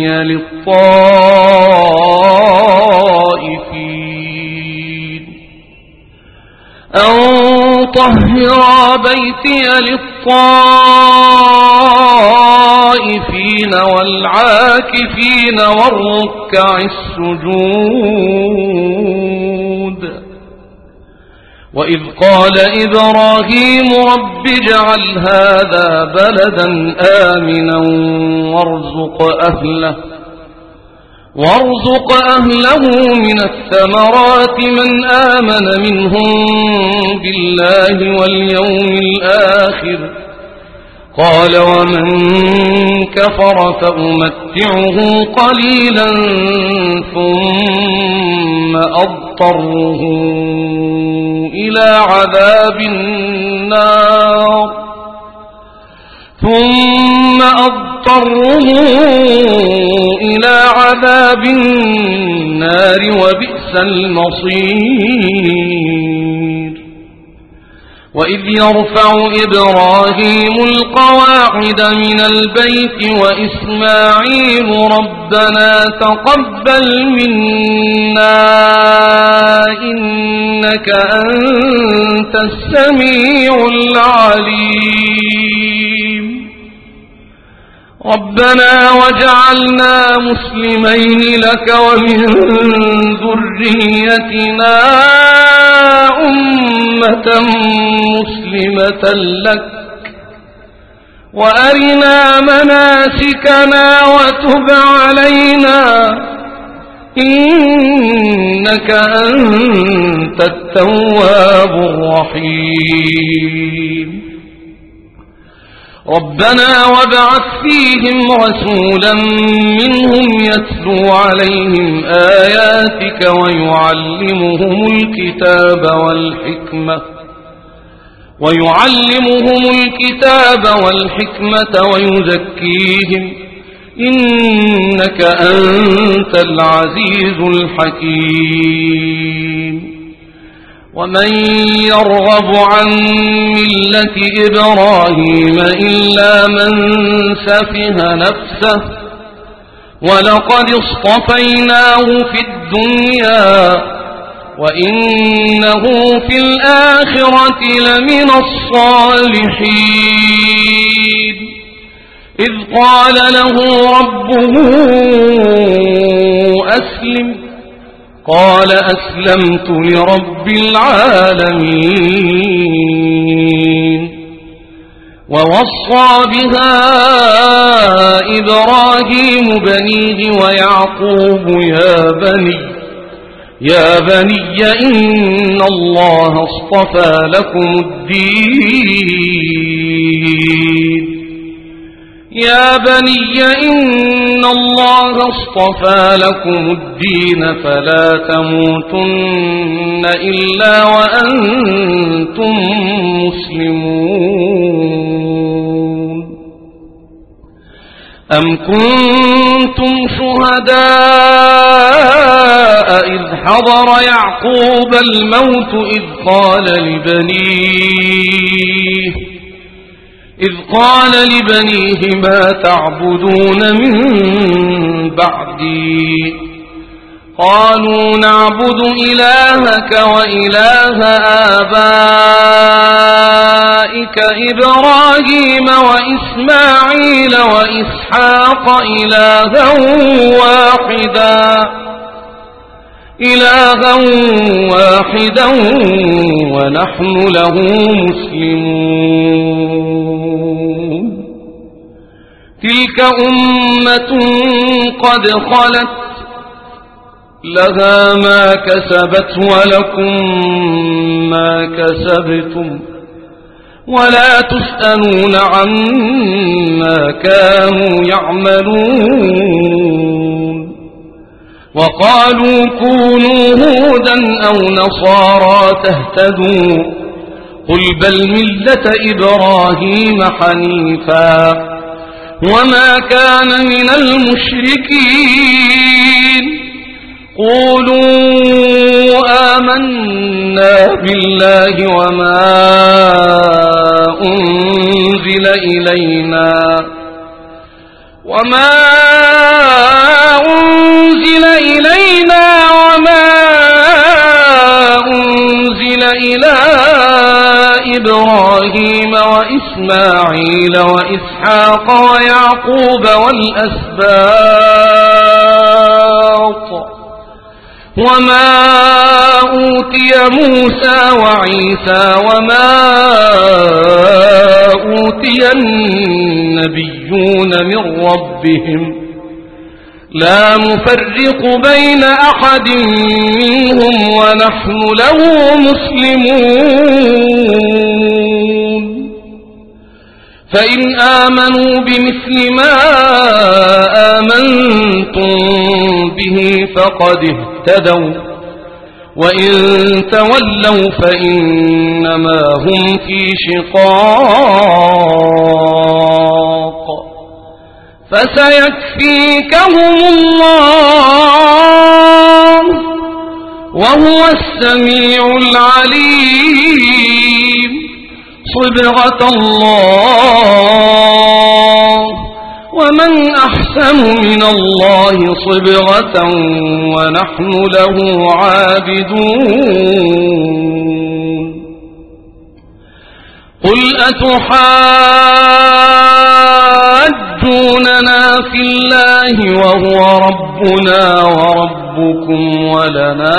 للطائفين والطائفين والعاكفين والركع السجود. وإذ قال إبراهيم رب اجعل هذا بلدا آمنا وارزق أهله من الثمرات من آمن منهم بالله واليوم الآخر. قال ومن كفر فأمتعه قليلا ثم أضطره إلى عذاب النار وبئس المصير. وإذ يرفع إبراهيم القواعد من البيت وإسماعيل ربنا تقبل منا إنك أنت السميع العليم. ربنا وجعلنا مسلمين لك ومن ذريتنا أمة مسلمة لك وأرنا مناسكنا وتب علينا إنك أنت التواب الرحيم. ربنا وابعث فيهم رسولا منهم يتلو عليهم آياتك ويعلمهم الكتاب والحكمة ويزكيهم إنك أنت العزيز الحكيم. ومن يرغب عن ملة إبراهيم إلا من سفه نفسه ولقد اصطفيناه في الدنيا وإنه في الآخرة لمن الصالحين. إذ قال له ربه أسلم قال أسلمت لرب العالمين. ووصى بها إبراهيم بنيه ويعقوب يا بني إن الله اصطفى لكم الدين فلا تموتن إلا وأنتم مسلمون. أم كنتم شهداء إذ حضر يعقوب الموت إذ قال لبنيه ما تعبدون من بعدي قالوا نعبد إلهك وإله آبائك إبراهيم وإسماعيل وإسحاق إلها واحدا ونحن له مسلمون. تلك أمة قد خلت لها ما كسبت ولكم ما كسبتم ولا تسألون عما كانوا يعملون. وقالوا كونوا هودا أو نصارى تهتدوا قل بل ملة إبراهيم حنيفا وما كان من المشركين. قولوا آمنا بالله وما أنزل إلينا وما أنزل إلى إبراهيم وإسماعيل وإسحاق ويعقوب والأسباط وما أوتي موسى وعيسى وما أوتي النبيون من ربهم لا نفرق بين أحد منهم ونحن له مسلمون فإن آمنوا بمثل ما آمنتم به فقد اهتدوا وإن تولوا فإنما هم في شقاق فسيكفيكهم الله وهو السميع العليم صبغة الله ومن أحسن من الله صبغة ونحن له عابدون قل أتحاجوننا في الله وهو ربنا وربكم ولنا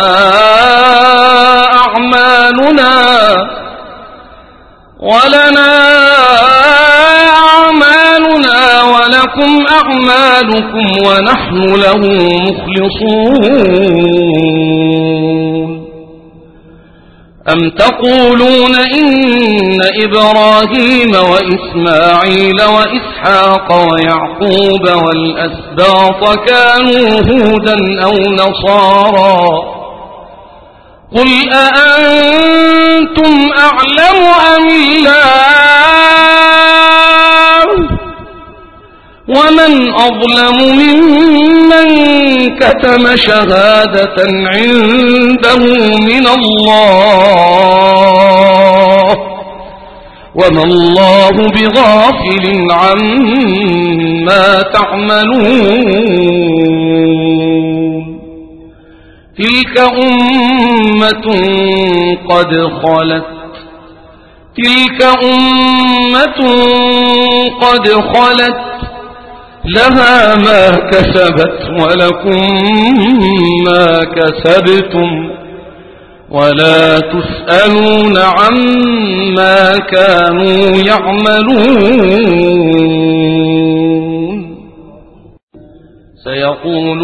أعمالنا ولكم أعمالكم ونحن له مخلصون أم تقولون إن إبراهيم وإسماعيل وإسحاق ويعقوب والأسباط كانوا هودا أو نصارى قل أأنتم أعلم أم الله ومن أظلم ممن كتم شهادة عنده من الله وما الله بغافل عما تعملون تلك أمة قد خلت لها ما كسبت ولكم ما كسبتم ولا تسألون عما كانوا يعملون سيقول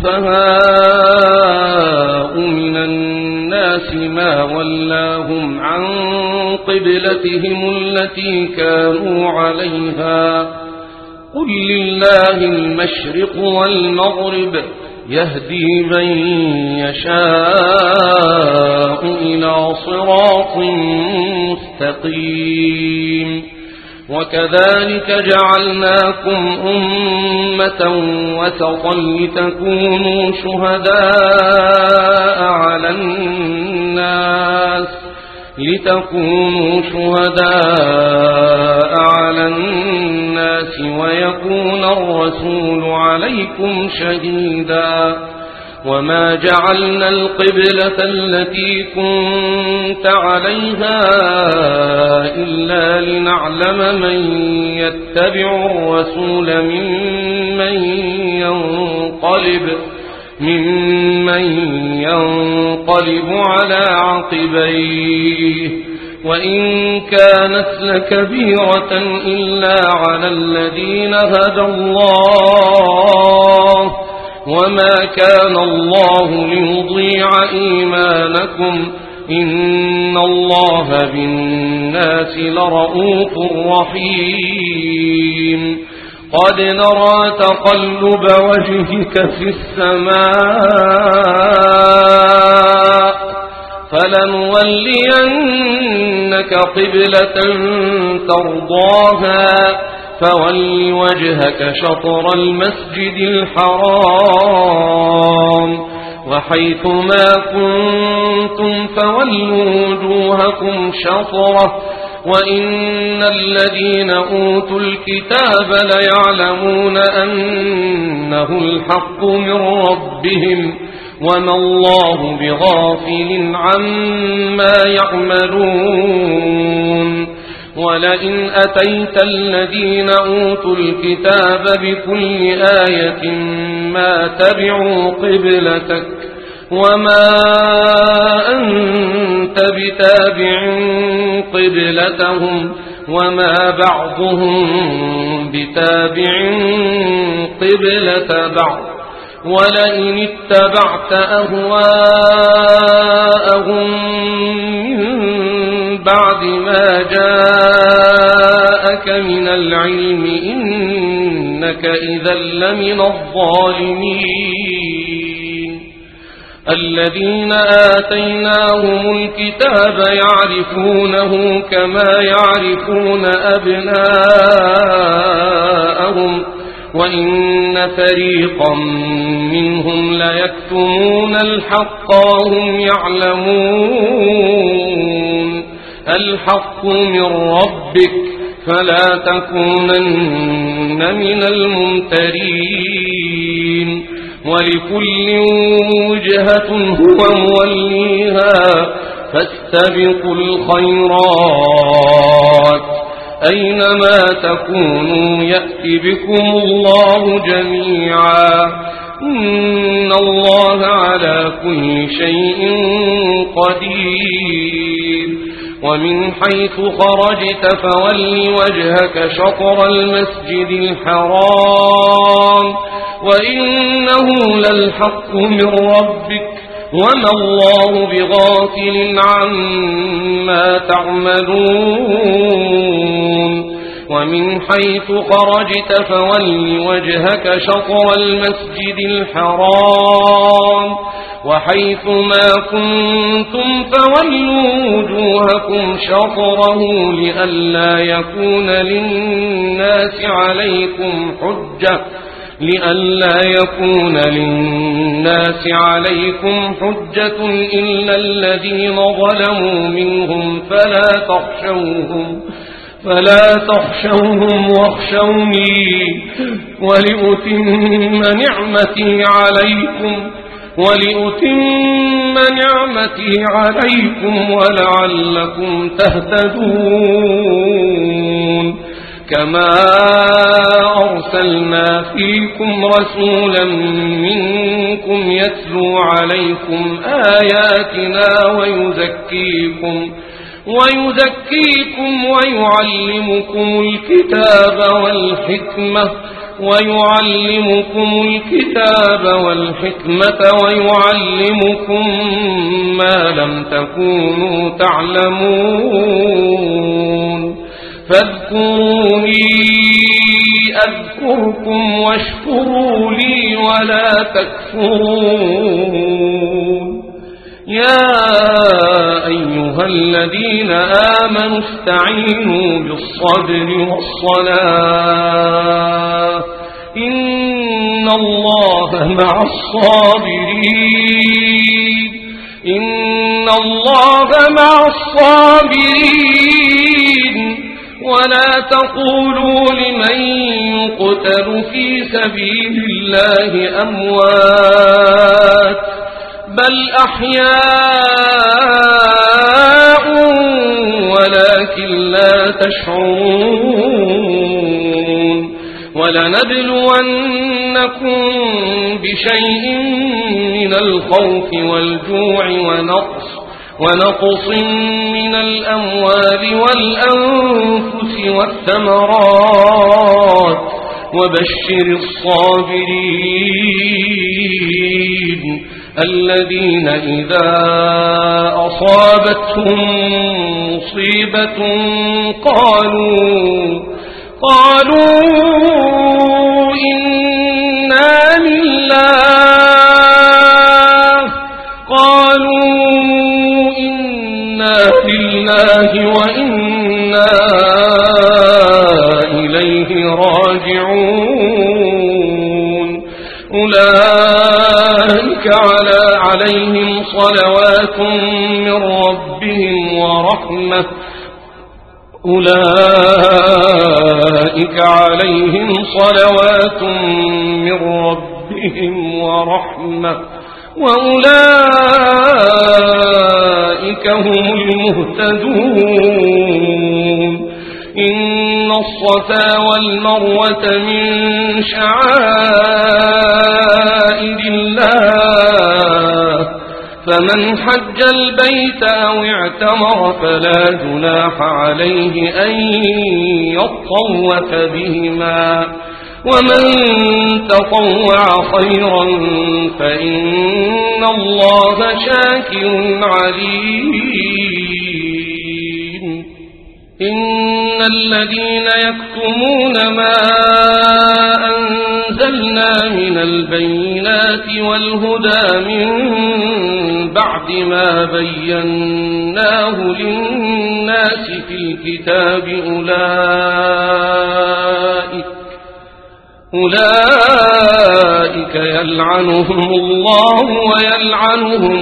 السفهاء من الناس ما ولاهم عن قبلتهم التي كانوا عليها قل لله المشرق والمغرب يهدي من يشاء إلى صراط مستقيم وكذلك جعلناكم أمة وسطا لتكونوا شهداء على الناس ويكون الرسول عليكم شهيدا وما جعلنا القبلة التي كنت عليها إلا لنعلم من يتبع الرسول ممن ينقلب على عقبيه وإن كانت لكبيرة إلا على الذين هدى الله وما كان الله ليضيع إيمانكم إن الله بالناس لرؤوف رحيم قد نرى تقلب وجهك في السماء فلنولينك قبلة ترضاها فول وجهك شطر المسجد الحرام وحيث ما كنتم فولوا وجوهكم شطره وإن الذين أوتوا الكتاب ليعلمون أنه الحق من ربهم وما الله بغافل عما يعملون ولئن أتيت الذين أوتوا الكتاب بكل آية ما تبعوا قبلتك وما أنت بتابع قبلتهم وما بعضهم بتابع قبلة بعض ولئن اتبعت أهواءهم من بعد ما جاءك من العلم إنك إذا لمن الظالمين الذين آتيناهم الكتاب يعرفونه كما يعرفون أبناءهم وإن فريقا منهم ليكتمون الحق وهم يعلمون الحق من ربك فلا تكونن من الممترين ولكل وجهة هو موليها فاستبقوا الخيرات أينما تكونوا يأتي بكم الله جميعا إن الله على كل شيء قدير ومن حيث خرجت فول وجهك شطر المسجد الحرام وإنه للحق من ربك وما الله بغافل عما تعملون ومن حيث خرجت فول وجهك شطر المسجد الحرام وحيث ما كنتم فولوا وجوهكم شطره لئلا يكون للناس عليكم حجة إلا الذين ظلموا منهم فلا تخشوهم واخشوني ولأتم نعمتي عليكم ولعلكم تهتدون كما أرسلنا فيكم رسولا منكم يتلو عليكم آياتنا ويزكيكم ويعلمكم الكتاب ويعلمكم ما لم تكونوا تعلمون فاذكروني أذكركم واشكروا لي ولا تكفرون يا أيها الذين آمنوا استعينوا بالصبر والصلاة إن الله مع الصابرين ولا تقولوا لمن يقتل في سبيل الله أموات بل أحياء ولكن لا تشعرون ولنبلونكم بشيء من الخوف والجوع ونقص من الأموال والأنفس والثمرات وبشر الصابرين الذين إذا أصابتهم مصيبة قالوا إنا لله وإنا إليه راجعون أولئك عليهم صلوات من ربهم ورحمة وأولئك هم المهتدون إن الصفا والمروة من شعائر الله فمن حج البيت أو اعتمر فلا جناح عليه أن يطوف بهما ومن تطوع خيرا فإن الله شاكر عليم إن الذين يكتمون ما أنزلنا من البينات والهدى من بعد ما بيناه للناس في الكتاب أولئك يلعنهم الله ويلعنهم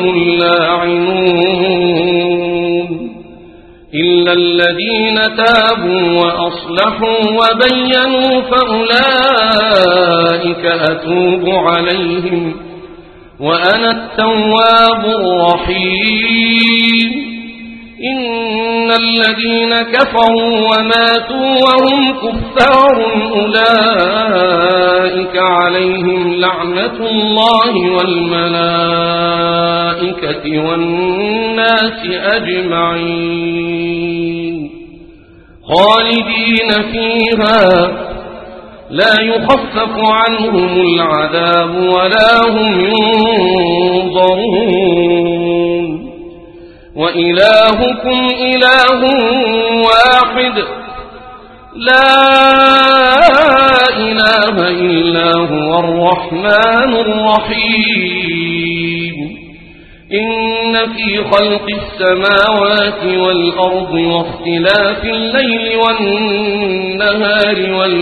اللاعنون إلا الذين تابوا وأصلحوا وبينوا فأولئك أتوب عليهم وأنا التواب الرحيم إن الذين كفروا وماتوا وهم كفار أولئك عليهم لعنة الله والملائكة والناس أجمعين خالدين فيها لا يخفف عنهم العذاب ولا هم ينظرون وإلهكم إله واحد لا إله إلا هو الرحمن الرحيم إن في خلق السماوات والأرض واختلاف الليل والنهار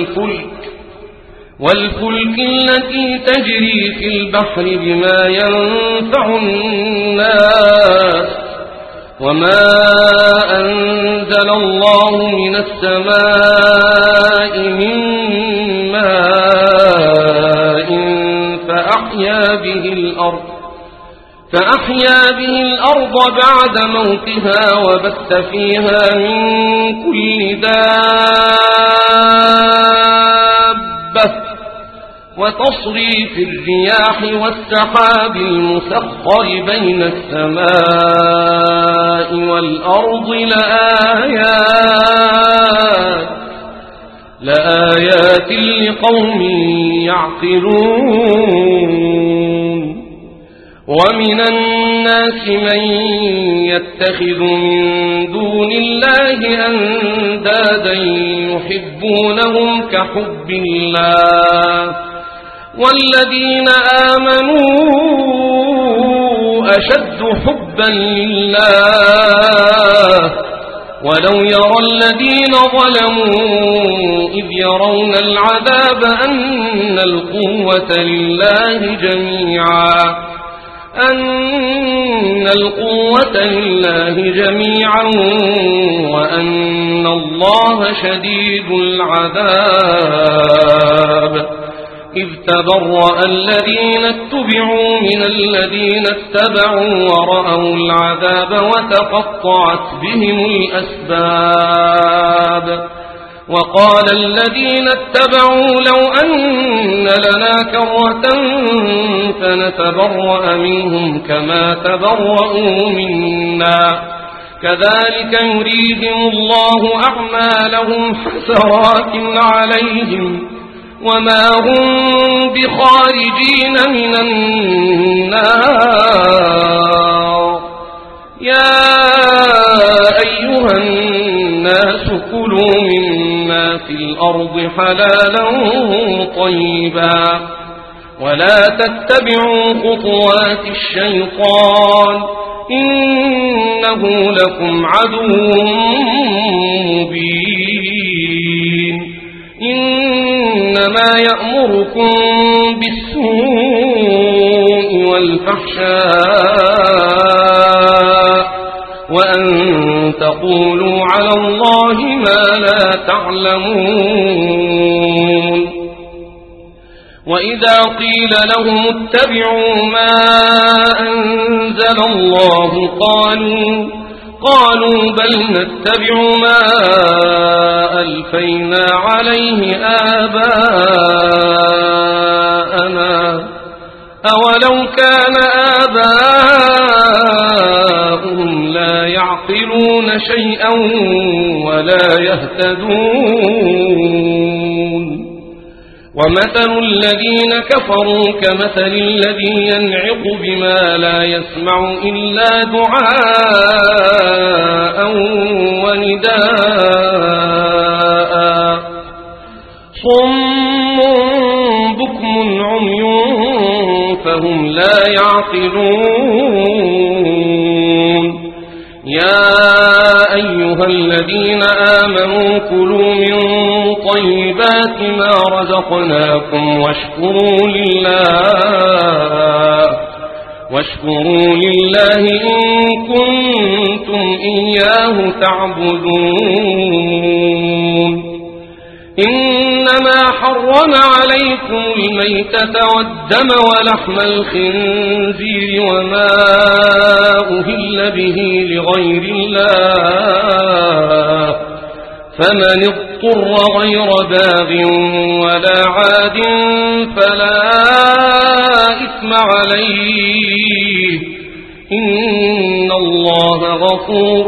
والفلك التي تجري في البحر بما ينفع الناس وما أنزل الله من السماء من ماء فأحيا به الأرض بعد موتها وبث فيها من كل دابة وتصريف الرياح والسحاب المسخر بين السماء والأرض لآيات لقوم يعقلون ومن الناس من يتخذ من دون الله أندادا يحبونهم كحب الله والذين آمنوا أشد حبا لله ولو يرى الذين ظلموا إذ يرون العذاب أن القوة لله جميعا وأن الله شديد العذاب إذ تبرأ الذين اتبعوا من الذين اتبعوا ورأوا العذاب وتقطعت بهم الأسباب وقال الذين اتبعوا لو أن لنا كرة فنتبرأ منهم كما تبرأوا منا كذلك يريهم الله أعمالهم حسرات عليهم وما هم بخارجين من النار يا أيها الناس كلوا مما في الأرض حلالا طيبا ولا تتبعوا خطوات الشيطان إنه لكم عدو مبين إنما يأمركم بالسوء والفحشاء وأن تقولوا على الله ما لا تعلمون وإذا قيل لهم اتبعوا ما أنزل الله قالوا بل نتبع ما ألفينا عليه آباءنا أولو كان آباؤهم لا يعقلون شيئا ولا يهتدون ومثل الذين كفروا كمثل الذي ينعق بما لا يسمع إلا دعاء ونداء صم بكم عمي فهم لا يعقلون يا أيها الذين آمنوا كلوا من طيبات ما رزقناكم واشكروا لله إن كنتم إياه تعبدون إنما حرم عليكم الميتة والدم ولحم الخنزير وما أهل به لغير الله فمن اضطر غير باغ ولا عاد فلا إثم عليه إن الله غفور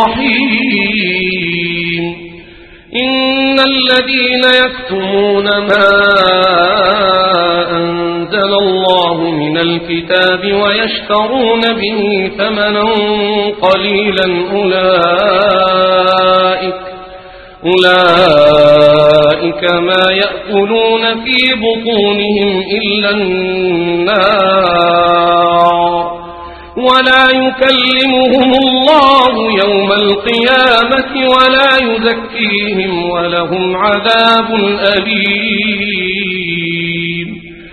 رحيم إن الذين يكتمون ما أنزل الله من الكتاب ويشترون به ثمنا قليلا أولئك ما يأكلون في بطونهم إلا النار ولا يكلمهم الله يوم القيامة ولا يزكيهم ولهم عذاب أليم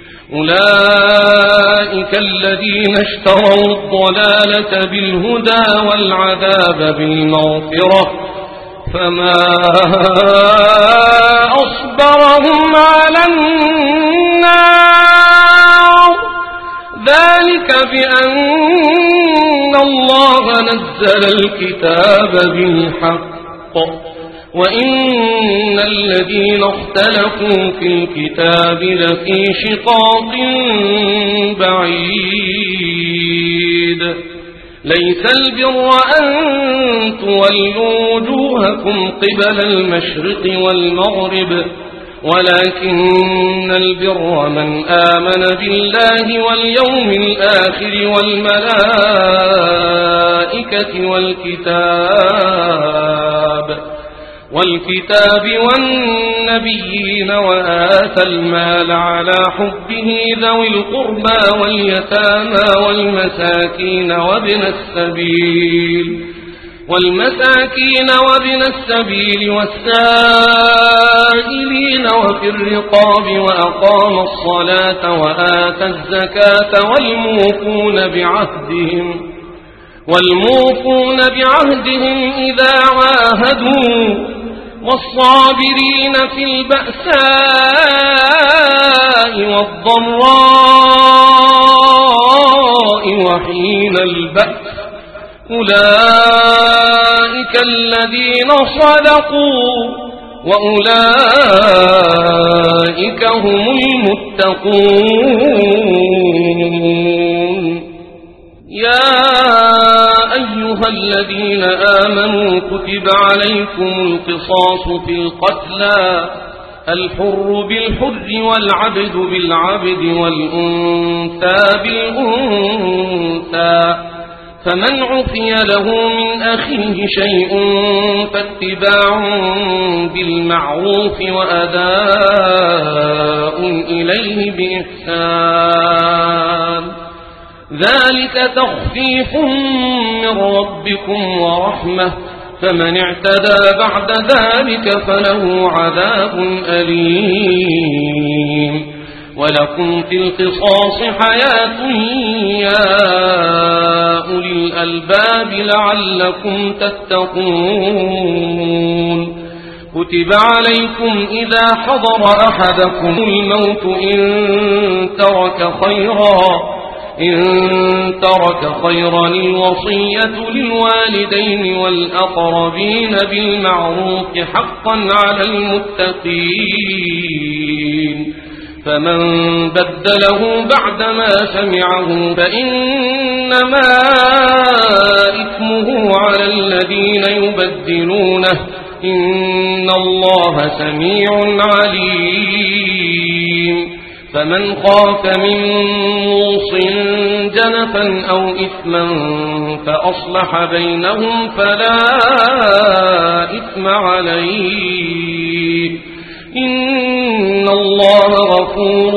أولئك الذين اشتروا الضلالة بالهدى والعذاب بالمغفرة فما أصبرهم على النار ذلك بأن الله نزل الكتاب بالحق وإن الذين اختلفوا في الكتاب لفي شقاق بعيد ليس البر أن تولوا وجوهكم قبل المشرق والمغرب ولكن البر من آمن بالله واليوم الآخر والملائكة والكتاب والنبيين وآتى المال على حبه ذوي القربى واليتامى والمساكين وابن السبيل والسائلين وفي الرقاب وأقام الصلاة وآتى الزكاة والموفون بعهدهم إذا عاهدوا والصابرين في البأساء والضراء وحين البأس أولئك الذين صدقوا وأولئك هم المتقون يا أيها الذين آمنوا كتب عليكم القصاص في القتلى الحر بالحر والعبد بالعبد والأنثى بالأنثى فمن عفي له من أخيه شيء فاتباع بالمعروف وأداء إليه بإحسان ذلك تخفيف من ربكم ورحمة فمن اعتدى بعد ذلك فله عذاب أليم ولكم في القصاص حياة يا أولي الألباب لعلكم تتقون كتب عليكم إذا حضر أحدكم الموت إن ترك خيرا إن ترك خيرا الوصية للوالدين والأقربين بالمعروف حقا على المتقين فمن بدله بعدما سمعه فإنما إثمه على الذين يبدلونه إن الله سميع عليم فمن خاف من موص جنفا أو إثما فأصلح بينهم فلا إثم عليه إن الله غفور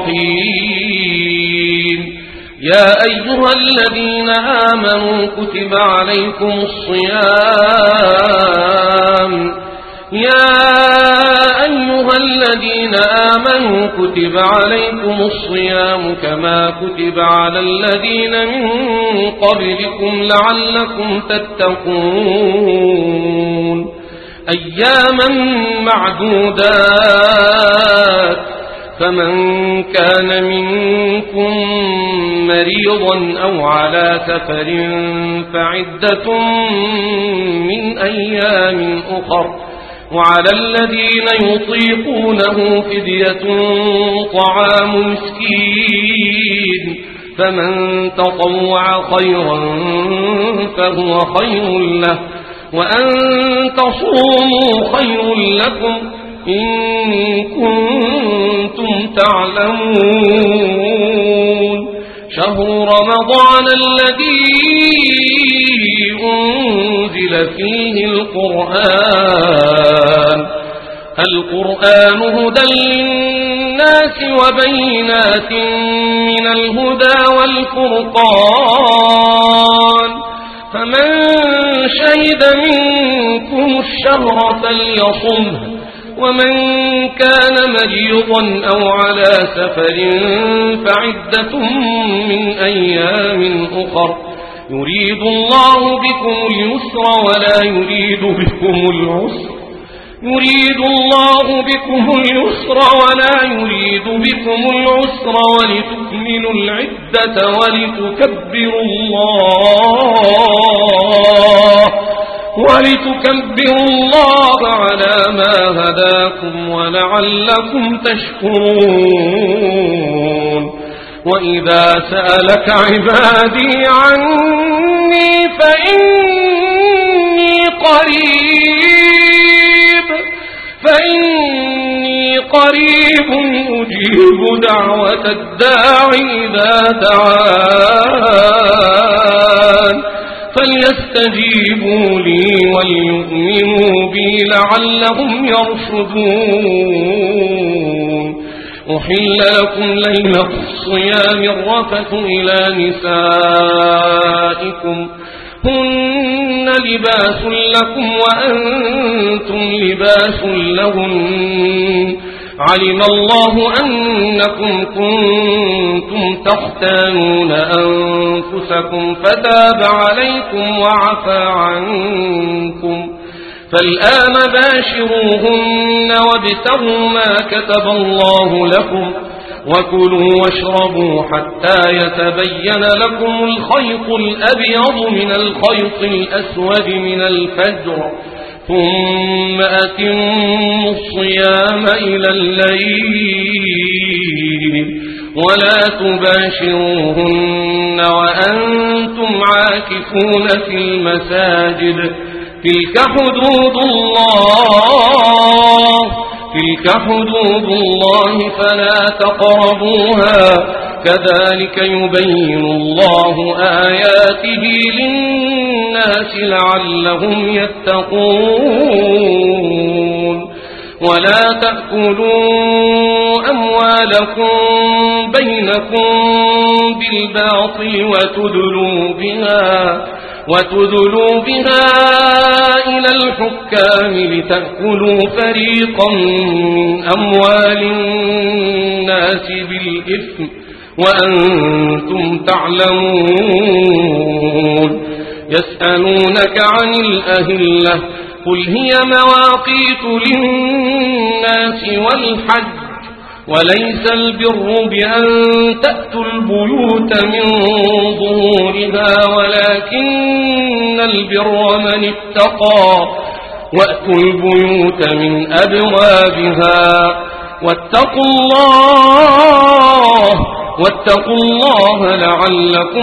رحيم يا أيها الذين آمنوا كتب عليكم الصيام كتب عليكم الصيام كما كتب على الذين من قبلكم لعلكم تتقون أياما معدودات فمن كان منكم مريضا أو على سفر فعدة من أيام أخر وعلى الذين يطيقونه فدية طعام مسكين فمن تطوع خيرا فهو خير له وأن تصوموا خير لكم إن كنتم تعلمون شهر رمضان الذي أنزل فيه القرآن هدى للناس وبينات من الهدى والفرقان فمن شهد منكم الشهر فليصمه ومن كان مريضا أو على سفر فعدة من أيام أخر يريد الله بكم اليسر ولا يريد بكم العسر ولتكملوا العدة ولتكبروا الله على ما هداكم ولعلكم تشكرون وإذا سألك عبادي عني فإني قريب أجيب دعوة الداع إذا دعان فليستجيبوا لي وليؤمنوا بي لعلهم يرشدون أحل لكم ليلة الصيام الرفث إلى نسائكم هن لباس لكم وأنتم لباس لهن علم الله أنكم كنتم تختانون أنفسكم فتاب عليكم وعفى عنكم فالآن باشروهن وابتغوا ما كتب الله لكم وكلوا واشربوا حتى يتبين لكم الخيط الأبيض من الخيط الأسود من الفجر ثم أتموا الصيام إلى الليل ولا تباشروهن وأنتم عاكفون في المساجد تلك حدود الله فلا تقربوها كذلك يبين الله آياته للناس لعلهم يتقون ولا تأكلوا أموالكم بينكم بالباطل وتدلوا بها إلى الحكام لتأكلوا فريقا من أموال الناس بالإثم وأنتم تعلمون يسألونك عن الأهلة قل هي مواقيت للناس وليس البر بأن تأتوا البيوت من ظهورها ولكن البر من اتقى وأتوا البيوت من أبوابها واتقوا الله لعلكم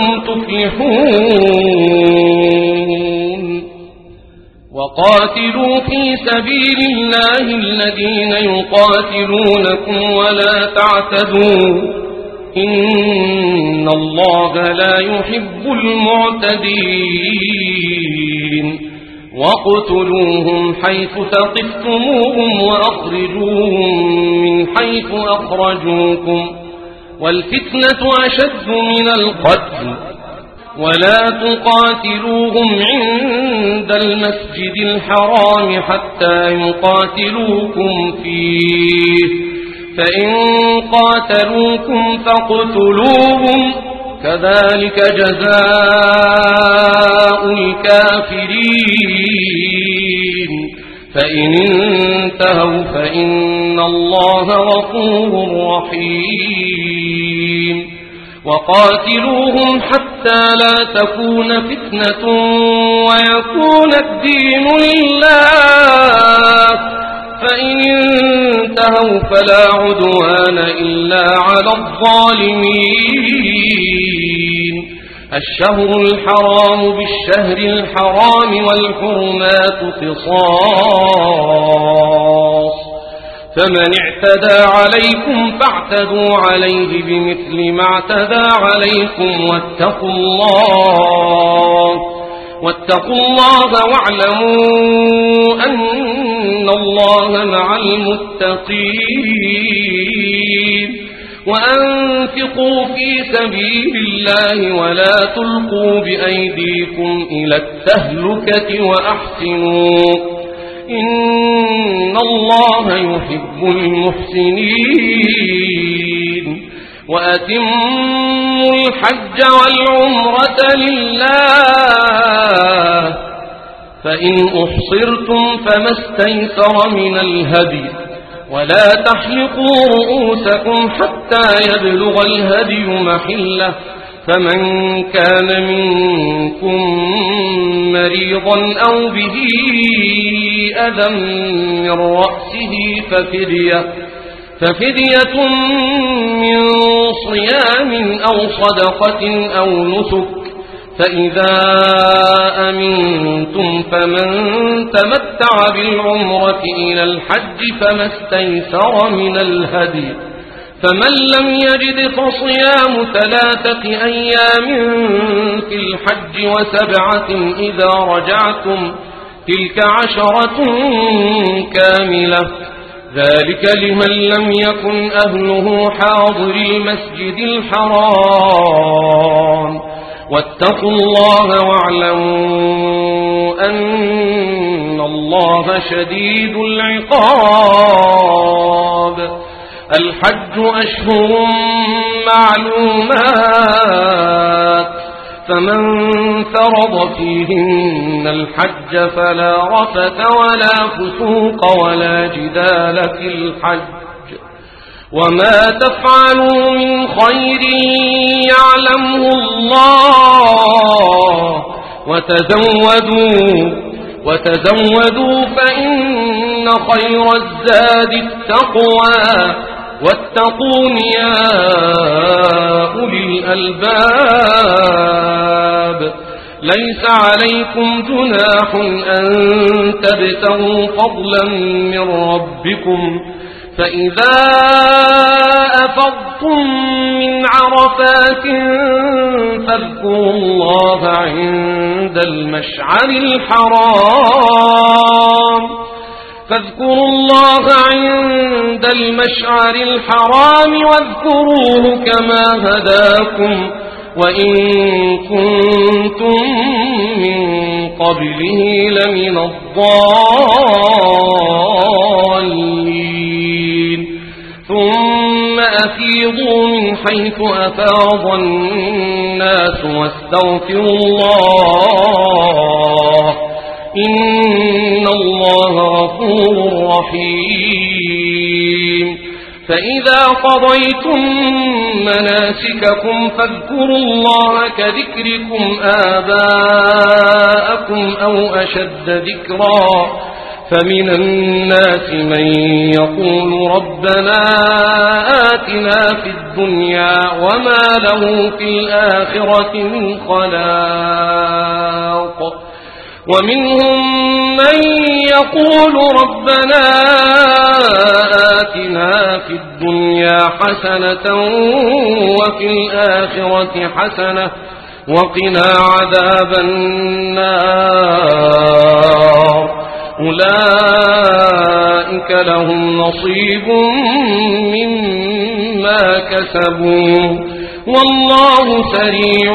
تفلحون وقاتلوا في سبيل الله الذين يقاتلونكم ولا تعتدوا إن الله لا يحب المعتدين واقتلوهم حيث ثقفتموهم وأخرجوهم من حيث أخرجوكم والفتنة أشد من القتل ولا تقاتلوهم عند المسجد الحرام حتى يقاتلوكم فيه فإن قاتلوكم فاقتلوهم كذلك جزاء الكافرين فإن انتهوا فإن الله غفور رحيم وقاتلوهم حتى لا تكون فتنة ويكون الدين لله فإن انتهوا فلا عدوان إلا على الظالمين الشهر الحرام بالشهر الحرام والحرمات قصاص فمن اعتدى عليكم فاعتدوا عليه بمثل ما اعتدى عليكم واتقوا الله واعلموا أن الله مع المتقين وأنفقوا في سبيل الله ولا تلقوا بأيديكم إلى التهلكة وأحسنوا إن الله يحب المحسنين وأتموا الحج والعمرة لله فإن أحصرتم فما استيسر من الهدي ولا تحلقوا رؤوسكم حتى يبلغ الهدي محله فمن كان منكم مريضا أو به أذى من رأسه ففدية من صيام أو صدقة أو نسك فإذا أمنتم فمن تمتع بالعمرة إلى الحج فما استيسر من الهدي فمن لم يجد فصيام 3 أيام في الحج و7 إذا رجعتم تلك 10 كاملة ذلك لمن لم يكن أهله حاضر المسجد الحرام واتقوا الله واعلموا أن الله شديد العقاب الحج أشهر معلومات فمن فرض فيهن الحج فلا رفث ولا فسوق ولا جدال في الحج وما تفعلوا من خير يعلمه الله وتزودوا فإن خير الزاد التقوى واتقون يا أولي الألباب ليس عليكم جناح أن تبتغوا فضلا من ربكم فإذا أفضتم من عرفات فاذكروا الله عند المشعر الحرام واذكروه كما هداكم وإن كنتم من قبله لمن الضالين ثم أفيضوا من حيث أفاض الناس واستغفروا الله إن الله غفور رحيم فإذا قضيتم مناسككم فاذكروا الله كذكركم آباءكم أو أشد ذكرا فمن الناس من يقول ربنا آتنا في الدنيا وما له في الآخرة من خلاق ومنهم من يقول ربنا آتنا في الدنيا حسنة وفي الآخرة حسنة وقنا عذاب النار أولئك لهم نصيب مما كسبوا والله سريع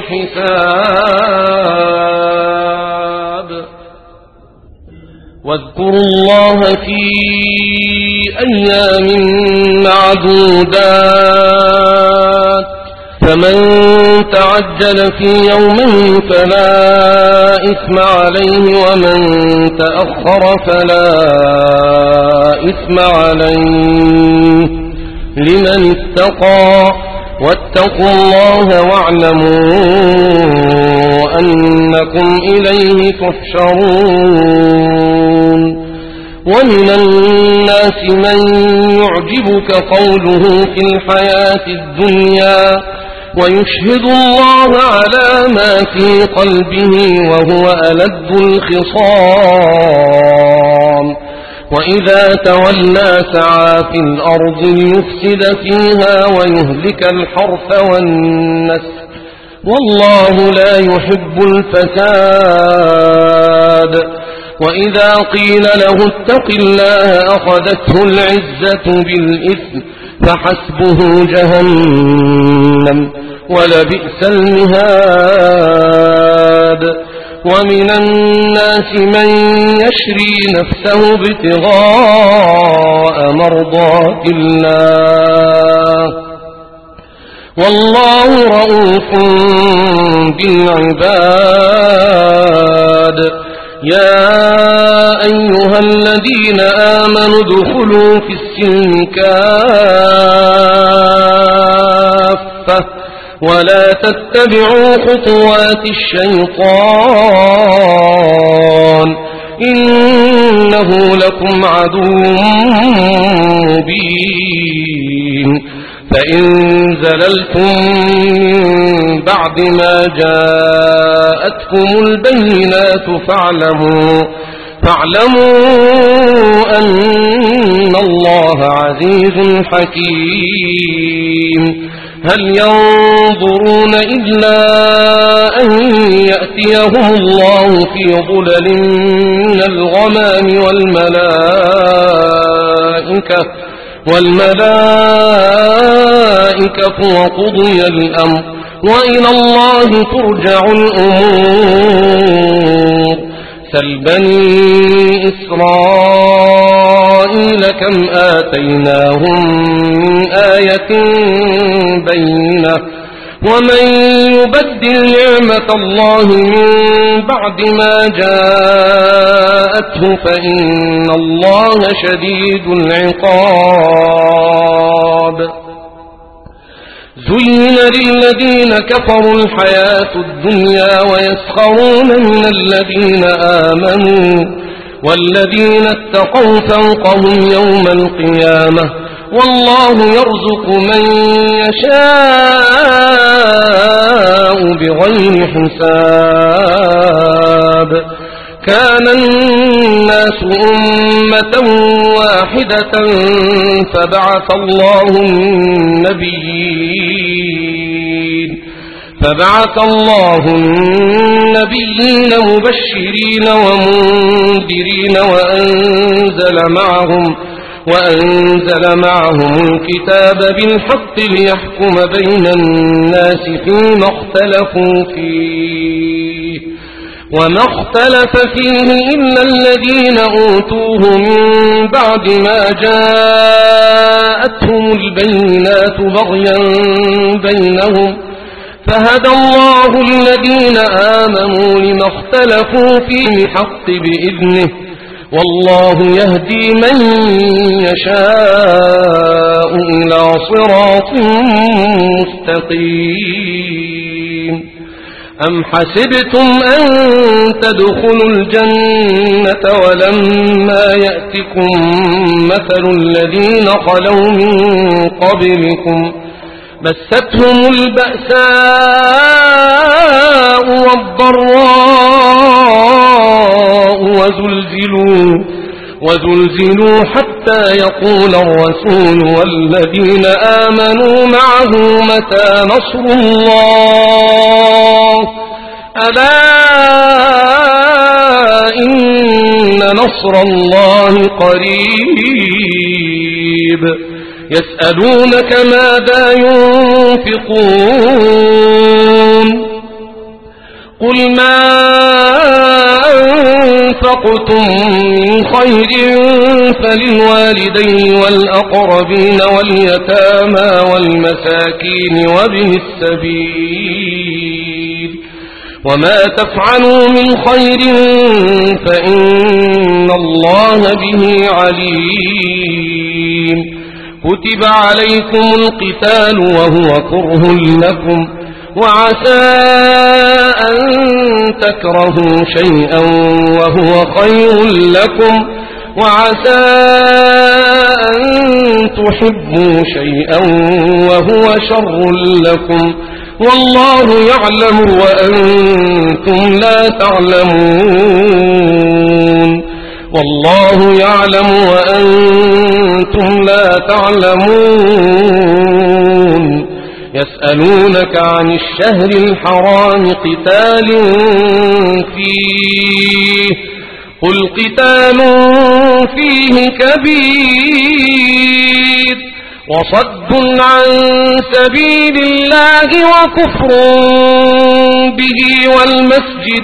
الحساب واذكروا الله في أيام معدودات فمن تعجل في يومين فلا إثم عليه ومن تأخر فلا إثم عليه لمن اتقى واتقوا الله واعلموا أنكم إليه تحشرون ومن الناس من يعجبك قوله في الحياة الدنيا ويشهد الله على ما في قلبه وهو ألد الخصام وإذا تولى سعى في الأرض ليفسد فيها ويهلك الحرث والنسل والله لا يحب الفساد وإذا قيل له اتق الله أخذته العزة بالإثم فحسبه جهنم ولبئس المهاد ومن الناس من يشري نفسه ابتغاء مرضات الله والله رؤوف بالعباد يا أيها الذين آمنوا ادخلوا في السلم كافة ولا تتبعوا خطوات الشيطان إنه لكم عدو مبين فإن زللتم من بعد ما جاءتكم البينات فاعلموا أن الله عزيز حكيم هل ينظرون إلا أن يأتيهم الله في ظلل من الغمام والملائكة وقضي الأمر وإلى الله ترجع الأمور سل بني إسرائيل كم آتيناهم من آية بينة ومن يبدل نعمة الله من بعد ما جاءته فإن الله شديد العقاب زين للذين كفروا الحياة الدنيا ويسخرون من الذين آمنوا والذين اتقوا فوقهم يوم القيامة والله يرزق من يشاء بغير حساب كان الناس أمة واحدة فبعث الله النبيين مبشرين ومنذرين وأنزل معهم الكتاب بالحق ليحكم بين الناس فيما اختلفوا فيه وما اختلف فيه إلا الذين أوتوه من بعد ما جاءتهم البينات بغيا بينهم فهدى الله الذين آمنوا لما اختلفوا فيه الحق بإذنه والله يهدي من يشاء إلى صراط مستقيم. أم حسبتم أن تدخلوا الجنة ولما يأتكم مثل الذين خلوا من قبلكم مستهم البأساء والضراء وزلزلوا حتى يقول الرسول والذين آمنوا معه متى نصر الله ألا إن نصر الله قريب. يسألونك ماذا ينفقون قل ما أنفقتم من خير فللوالدين والأقربين واليتامى والمساكين وابن السبيل وما تفعلوا من خير فإن الله به عليم. كتب عليكم القتال وهو كره لكم وعسى أن تكرهوا شيئا وهو خير لكم وعسى أن تحبوا شيئا وهو شر لكم والله يعلم وأنتم لا تعلمون. والله يعلم وأنتم لا تعلمون. يسألونك عن الشهر الحرام قتال فيه قل قتال فيه كبير وصد عن سبيل الله وكفر به والمسجد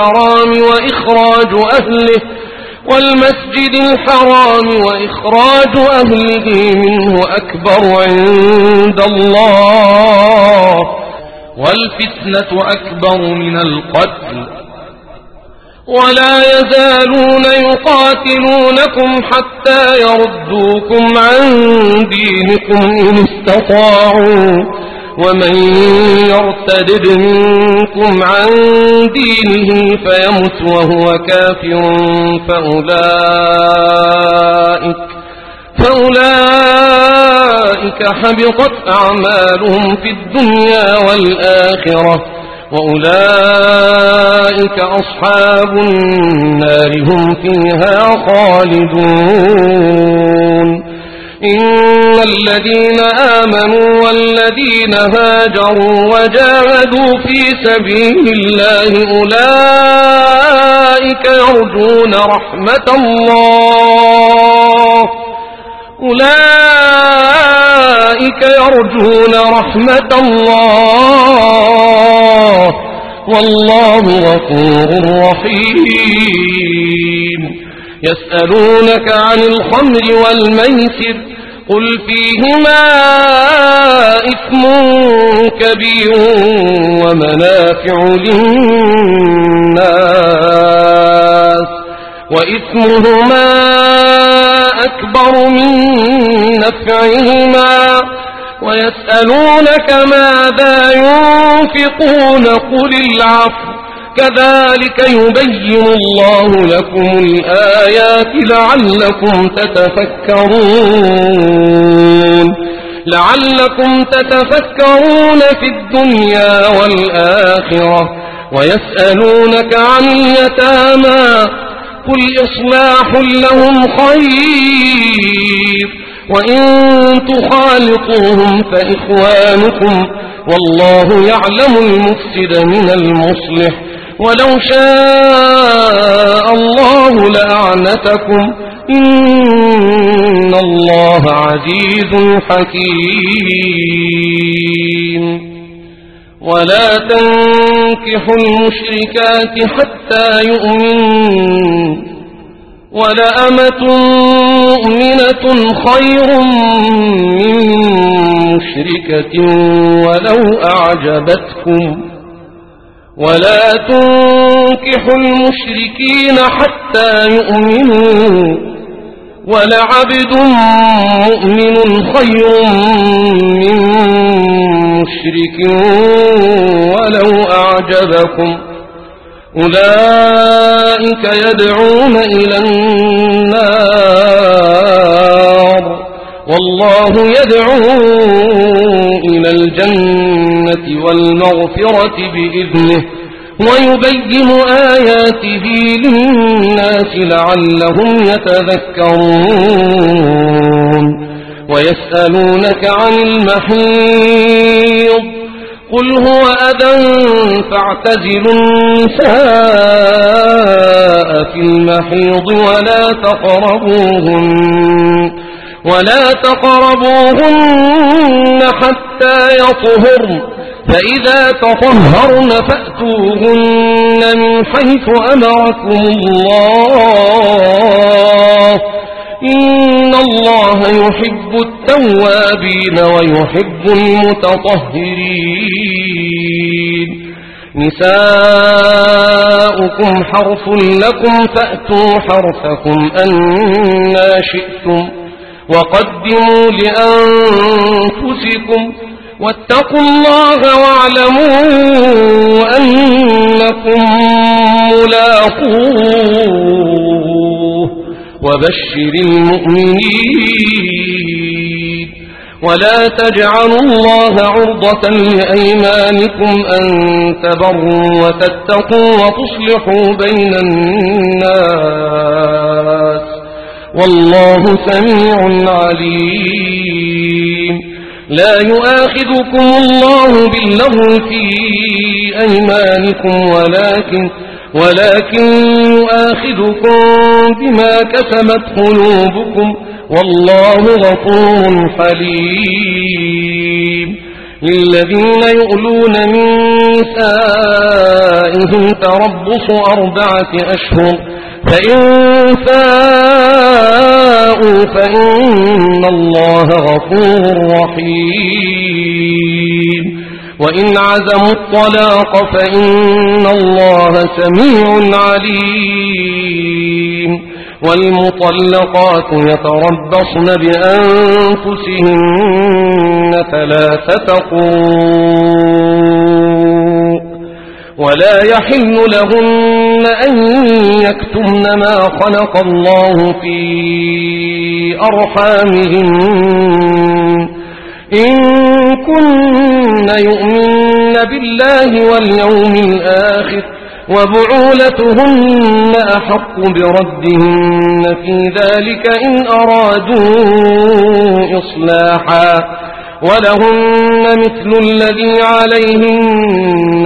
الحرام وإخراج أهله منه أكبر عند الله والفتنة أكبر من القتل ولا يزالون يقاتلونكم حتى يردوكم عن دينكم إن استطاعوا ومن يرتد منكم عن دينه فيمت وهو كافر فأولئك حبطت أعمالهم في الدنيا والآخرة وأولئك أصحاب النار هم فيها خالدون. إن الذين آمنوا والذين هاجروا وجاهدوا في سبيل الله أولئك يرجون رحمة الله والله غفور رحيم. يسألونك عن الخمر والميسر قل فيهما إثم كبير ومنافع للناس وإثمهما أكبر من نفعهما ويسألونك ماذا ينفقون قل العفو كذلك يبين الله لكم الآيات لعلكم تتفكرون في الدنيا والآخرة. ويسألونك عن اليتامى قل إصلاح لهم خير وإن تخالطوهم فإخوانكم والله يعلم المفسد من المصلح ولو شاء الله لأعنتكم إن الله عزيز حكيم. ولا تنكحوا المشركات حتى يؤمنوا ولأمة مؤمنة خير من مشركة ولو أعجبتكم ولا تنكحوا المشركين حتى يؤمنوا ولعبد مؤمن خير من مشرك ولو أعجبكم أولئك يدعون إلى النار والله يدعو إلى الجنة والمغفرة بإذنه ويبين آياته للناس لعلهم يتذكرون ويسألونك عن المحيض قل هو أذى فاعتزلوا النساء في المحيض ولا تقربوهن حتى يطهرن فإذا تطهرن فأتوهن من حيث أمركم الله إن الله يحب التوابين ويحب المتطهرين نساؤكم حرث لكم فأتوا حرثكم أنى شئتم وقدموا لأنفسكم واتقوا الله واعلموا أنكم ملاقوه وبشر المؤمنين ولا تجعلوا الله عرضة لأيمانكم أن تبروا وتتقوا وتصلحوا بين الناس والله سميع عليم لا يؤاخذكم الله باللغو في أيمانكم ولكن يؤاخذكم بما كسبت قلوبكم والله غفور حليم للذين يؤلون من نسائهم تربص 4 أشهر فإن فاءوا فإن الله غفور رحيم وإن عزموا الطلاق فإن الله سميع عليم والمطلقات يتربصن بأنفسهن 3 قروء ولا يحل لهن أن يكتمن ما خلق الله في أرحامهن إن كن يؤمن بالله واليوم الآخر وبعولتهن أحق بردهن في ذلك إن أرادوا إصلاحا ولهن مثل الذي عليهن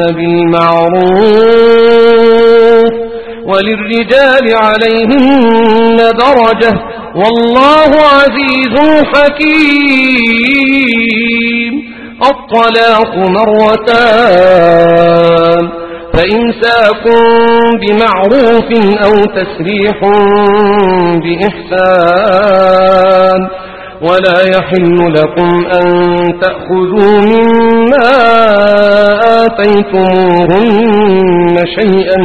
بالمعروف وللرجال عليهن درجة والله عزيز حكيم الطلاق 2 فإمساك بمعروف أو تسريح بإحسان ولا يحل لكم أن تأخذوا مما آتيتموهن شيئا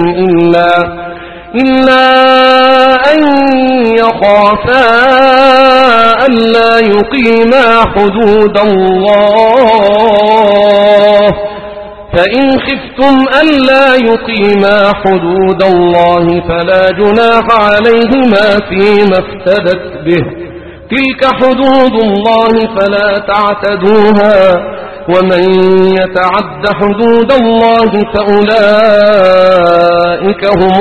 إلا أن يخافا ألا يقيما حدود الله فإن خفتم ألا يقيما حدود الله فلا جناح عليهما فيما افتدت به تلك حدود الله فلا تعتدوها ومن يتعد حدود الله فأولئك هم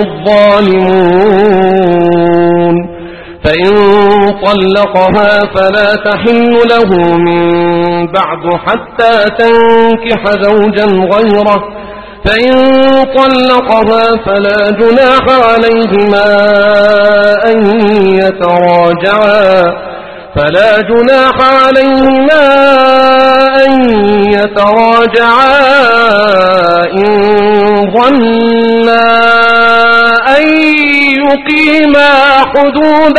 الظالمون فإن طلقها فلا تحل له من بعد حتى تنكح زوجا غيره فإن طلقها فلا جناح عليهما أن يتراجعا إن ظنا أن يقيما حدود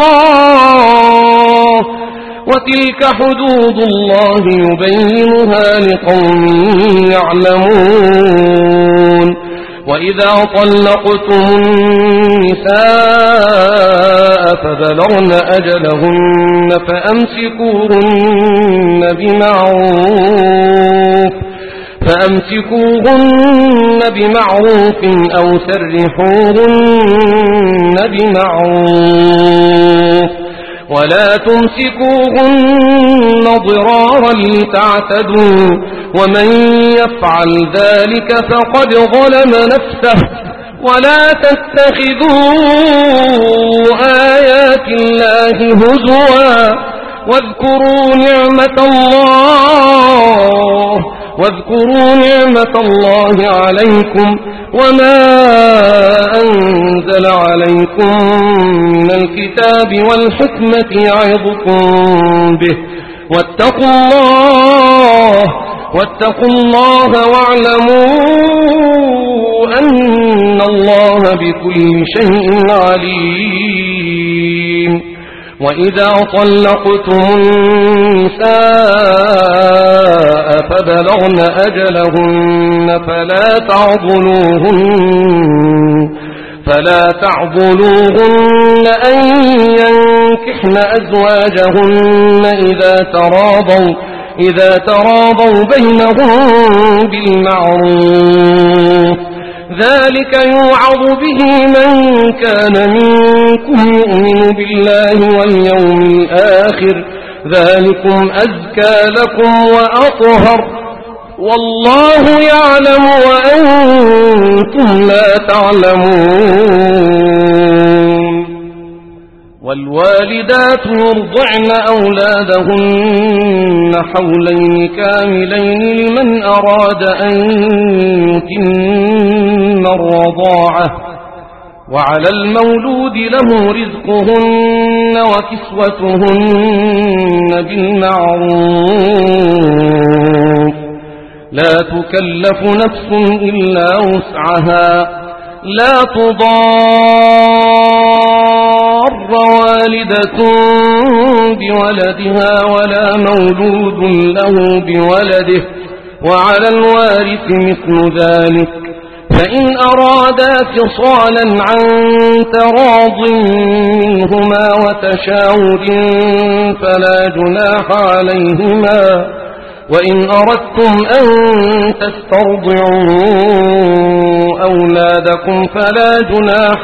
الله وتلك حدود الله يبينها لقوم يعلمون وإذا طلقتم النساء فبلغن أجلهن فأمسكوهن بمعروف أو سرحوهن بمعروف ولا تمسكوهن ضرارا لتعتدوا ومن يفعل ذلك فقد ظلم نفسه ولا تتخذوا آيات الله هزوا واذكروا نعمة الله عليكم وما أنزل عليكم من الكتاب والحكمة يعظكم به واتقوا الله واعلموا أن الله بكل شيء عليم وإذا طلقتم النساء فبلغن أجلهن فلا تعضلوهن أن ينكحن أزواجهن إذا تراضوا بينهم بالمعروف ذلك يوعظ به من كان منكم يؤمن بالله واليوم الآخر ذلكم أزكى لكم وأطهر والله يعلم وأنتم لا تعلمون والوالدات يرضعن أولادهن حولين كاملين لمن أراد أن يتم الرضاعة وعلى المولود له رزقهن وكسوتهن بالمعروف لا تكلف نفس إلا وسعها لا تضار والدة بولدها ولا مولود له بولده وعلى الوارث مثل ذلك فإن أرادا فصالا عن تراض منهما وتشاور فلا جناح عليهما وإن أردتم أن تسترضعوا أولادكم فلا جناح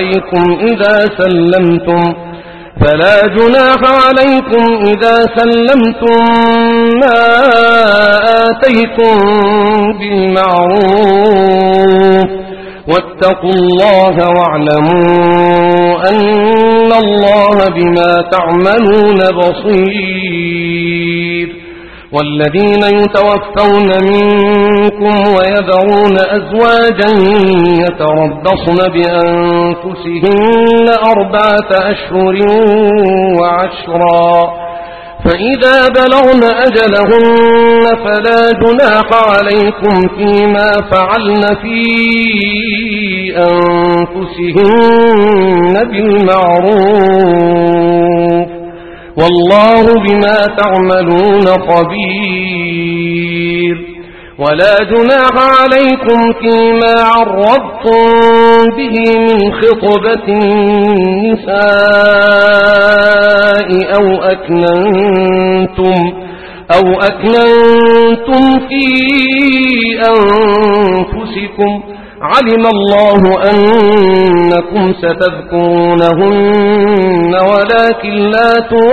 عليكم إذا سلمتم ما آتيتم بالمعروف واتقوا الله واعلموا أن الله بما تعملون بصير والذين يتوفون منكم ويذرون أزواجا يتربصن بأنفسهن 4 أشهر وعشرا فإذا بلغن أجلهن فلا جناح عليكم فيما فعلن في أنفسهن بالمعروف والله بما تعملون خبير ولا جناح عليكم فيما عرضتم به من خطبة النساء أو أكننتم في أنفسكم علم الله أنكم ستذكرونهن ولكن لا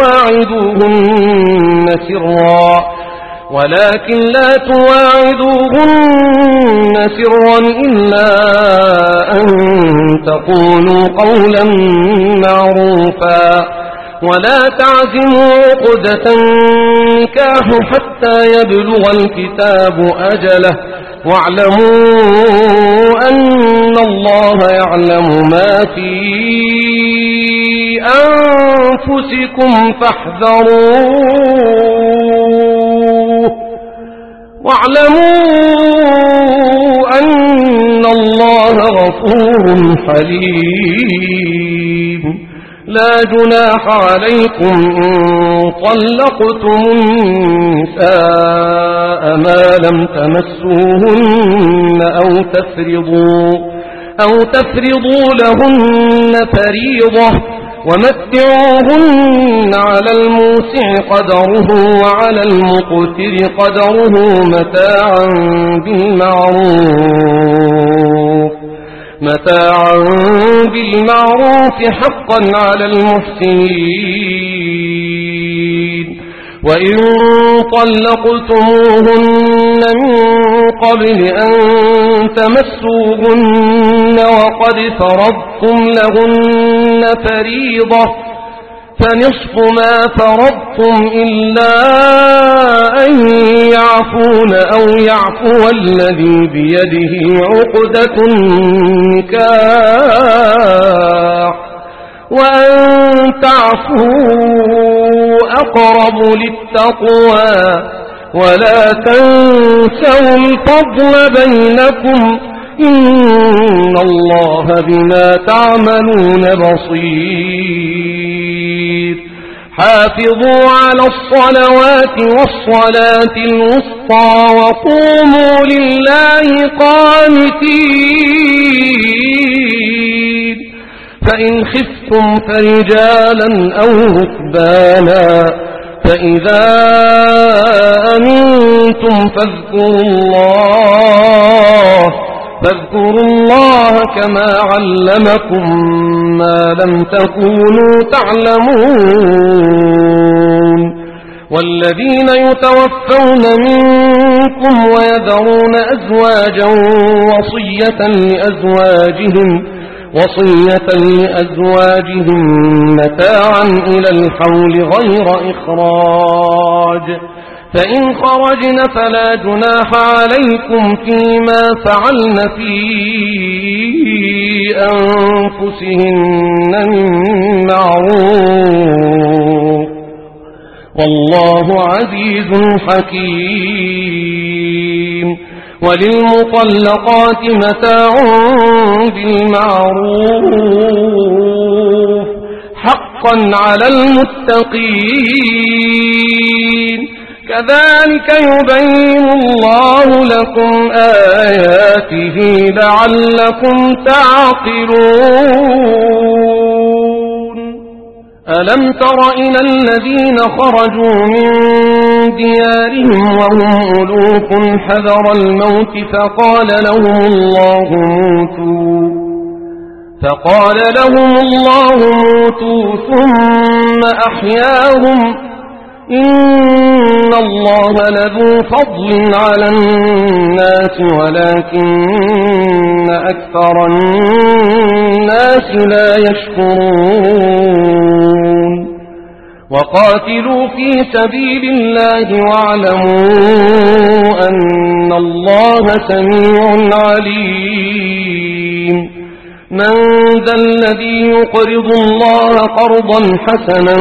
تواعدوهن سرا إلا أن تقولوا قولا معروفا ولا تعزموا عقدة النكاح حتى يبلغ الكتاب أجله واعلموا أن الله يعلم ما في أنفسكم فاحذروه واعلموا أن الله غفور حليم لا جناح عليكم إن طلقتم النساء ما لم تمسوهن أو تفرضوا لهن فريضة ومتعوهن على الموسع قدره وعلى المقتر قدره متاعا بالمعروف حقا على المحسنين. وإن طلقتموهن من قبل أن تمسوهن وقد فرضتم لهن فريضة فنصف ما فرضتم إلا أن يعفون أو يعفو الذي بيده عقدة النكاح وأن تعفوا أقرب للتقوى ولا تنسوا الفضل بينكم إن الله بما تعملون بصير. حافظوا على الصلوات والصلاة الوسطى وقوموا لله قانتين. فإن خفتم فرجالا أو ركبانا فإذا أمنتم فاذكروا الله كما علمكم ما لم تكونوا تعلمون. والذين يتوفون منكم ويذرون أزواجا وصية لأزواجهم متاعا إلى الحول غير إخراج فإن خرجن فلا جناح عليكم فيما فعلن في أنفسهن من معروف والله عزيز حكيم. وللمطلقات متاع بالمعروف حقا على المتقين. كذلك يبين الله لكم آياته لعلكم تعقلون. ألم تر إلى الذين خرجوا من ديارهم وهم ألوف حذر الموت فقال لهم الله موتوا ثم أحياهم إن الله لذو فضل على الناس ولكن أكثر الناس لا يشكرون. وقاتلوا في سبيل الله واعلموا أن الله سميع عليم. من ذا الذي يقرض الله قرضا حسنا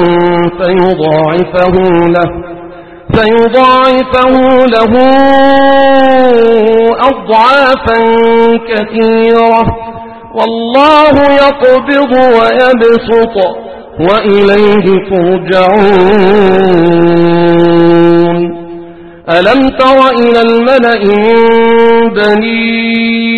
فيضاعفه له أضعافا كثيرة والله يقبض ويبسط وإليه ترجعون. ألم تر إلى الملأ من بني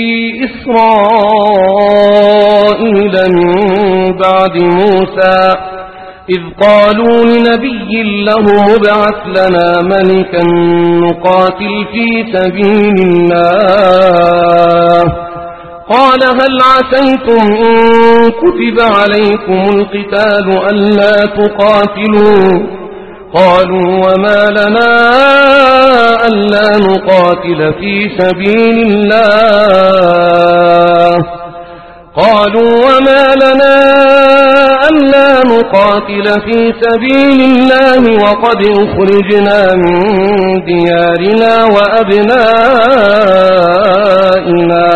إسرائيل من بعد موسى إذ قالوا لنبي له ابعث لنا ملكا نقاتل في سبيل الله قال هل عسيتم إن كتب عليكم القتال ألا تقاتلوا قالوا وما لنا ألا نقاتل في سبيل الله وقد أخرجنا من ديارنا وأبنائنا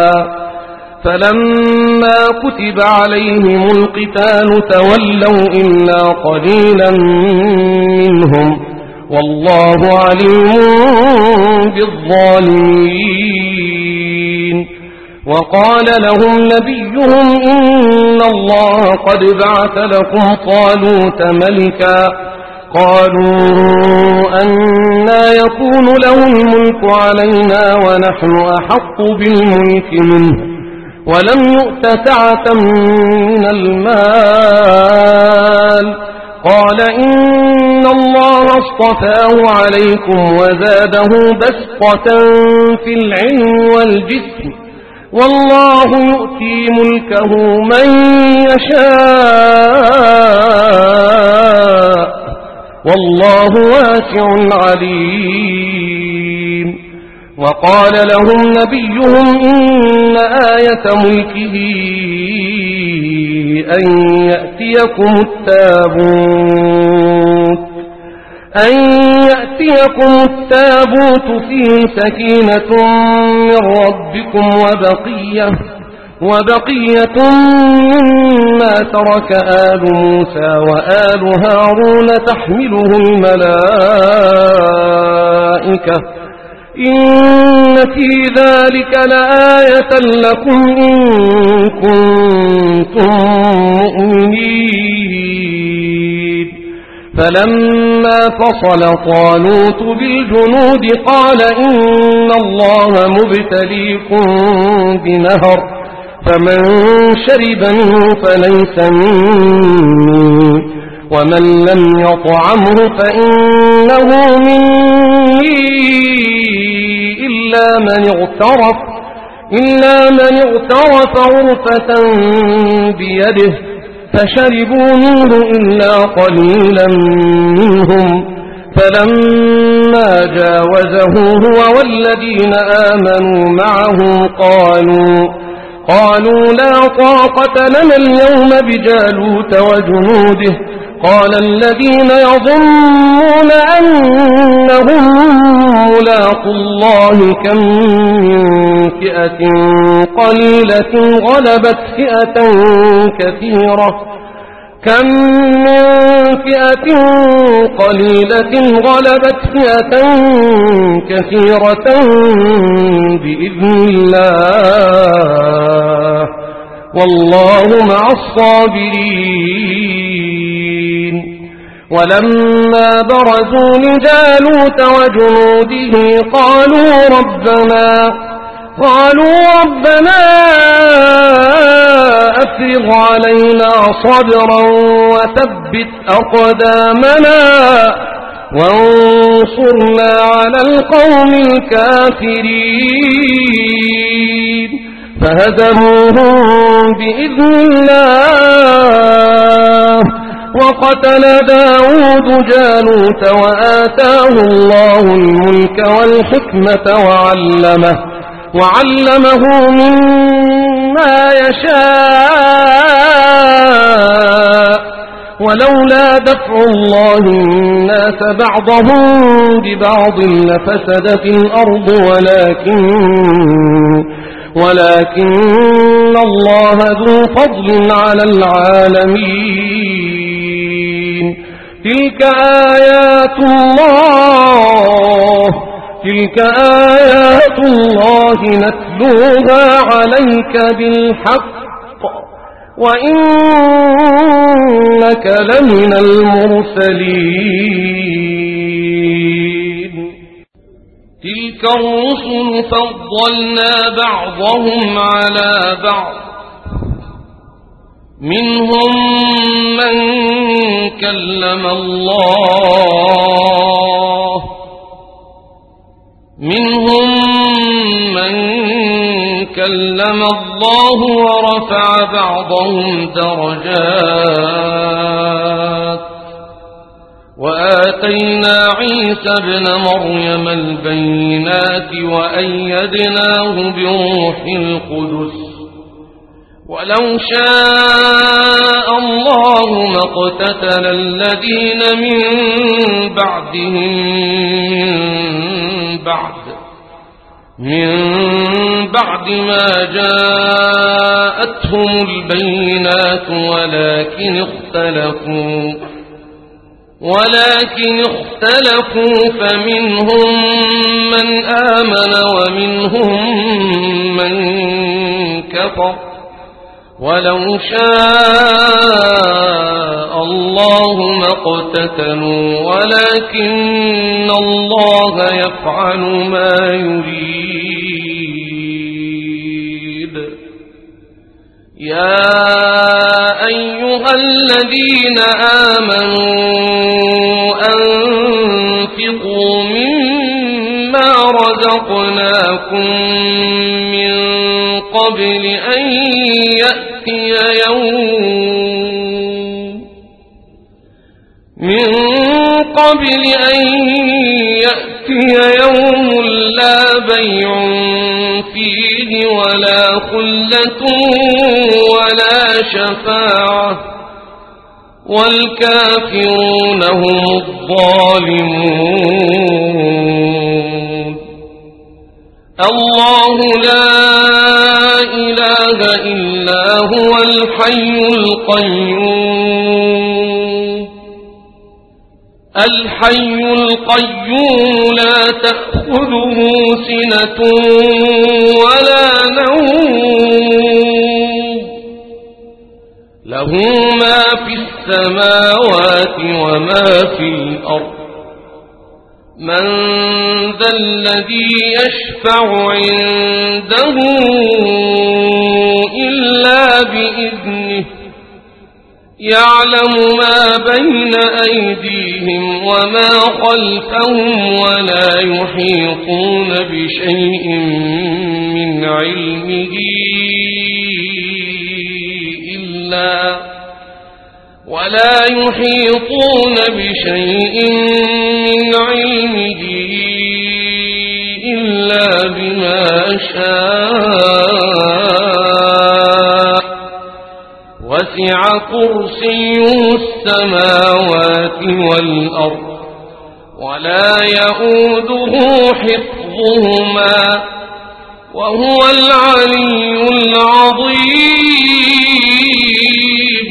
فلما كتب عليهم القتال تولوا إلا قليلا منهم والله عليم بالظالمين. وقال لهم نبيهم إن الله قد بعث لكم طالوت ملكا قالوا أنى يكون له الملك علينا ونحن أحق بالملك منه ولم يؤت سعة من المال قال إن الله اصطفاه عليكم وزاده بسطة في العلم والجسم والله يؤتي ملكه من يشاء والله واسع عليم وقال لهم نبيهم إن آية ملكه أن يأتيكم التابوت فيه سكينة من ربكم وبقية مما ترك آل موسى وآل هارون تحمله الملائكة إن في ذلك لآية لكم إن كنتم مؤمنين فلما فصل طالوت بالجنود قال إن الله مبتليكم بنهر فمن شرب منه فليس مني ومن لم يطعمه فإنه مني إلا من اغترف غرفة بيده فشربوا منه إلا قليلا منهم فلما جاوزه هو والذين آمنوا معه قالوا لا طاقة لنا اليوم بجالوت وجنوده قال الذين يظنون أنهم ملاقوا الله كم من فئة قليلة غلبت فئة كثيرة بإذن الله والله مع الصابرين ولما برزوا لجالوت وجنوده قالوا ربنا أفرغ علينا صبرا وثبت أقدامنا وانصرنا على القوم الكافرين فهزموهم بإذن الله وقتل داود جالوت وآتاه الله الملك والحكمة وعلمه مما يشاء ولولا دفع الله الناس بعضهم ببعض لفسدت الأرض ولكن الله ذو فضل على العالمين تلك آيات الله نتلوها عليك بالحق وإنك لمن المرسلين تلك الرسل فضلنا بعضهم على بعض منهم من كلم الله ورفع بعضهم درجات وآتينا عيسى ابن مريم البينات وأيدناه بروح القدس ولو شاء الله ما اقتتل الذين من بعد ما جاءتهم البينات ولكن اختلفوا فمنهم من آمن ومنهم من كفر ولو شاء الله ما اقتتلوا ولكن الله يفعل ما يريد. يا أيها الذين آمنوا أنفقوا مما رزقناكم من قبل أن يأتي يوم لا بيع فيه ولا خلة ولا شفاعة والكافرون هم الظالمون. الله لا إله إلا هو الحي القيوم لا تأخذه سنة ولا نوم له ما في السماوات وما في الأرض. من ذا الذي يشفع عنده إلا بإذنه يعلم ما بين أيديهم وما خلفهم ولا يحيطون بشيء من علمه إلا بما شاء وسع كرسيه السماوات والأرض ولا يؤوده حفظهما وهو العلي العظيم.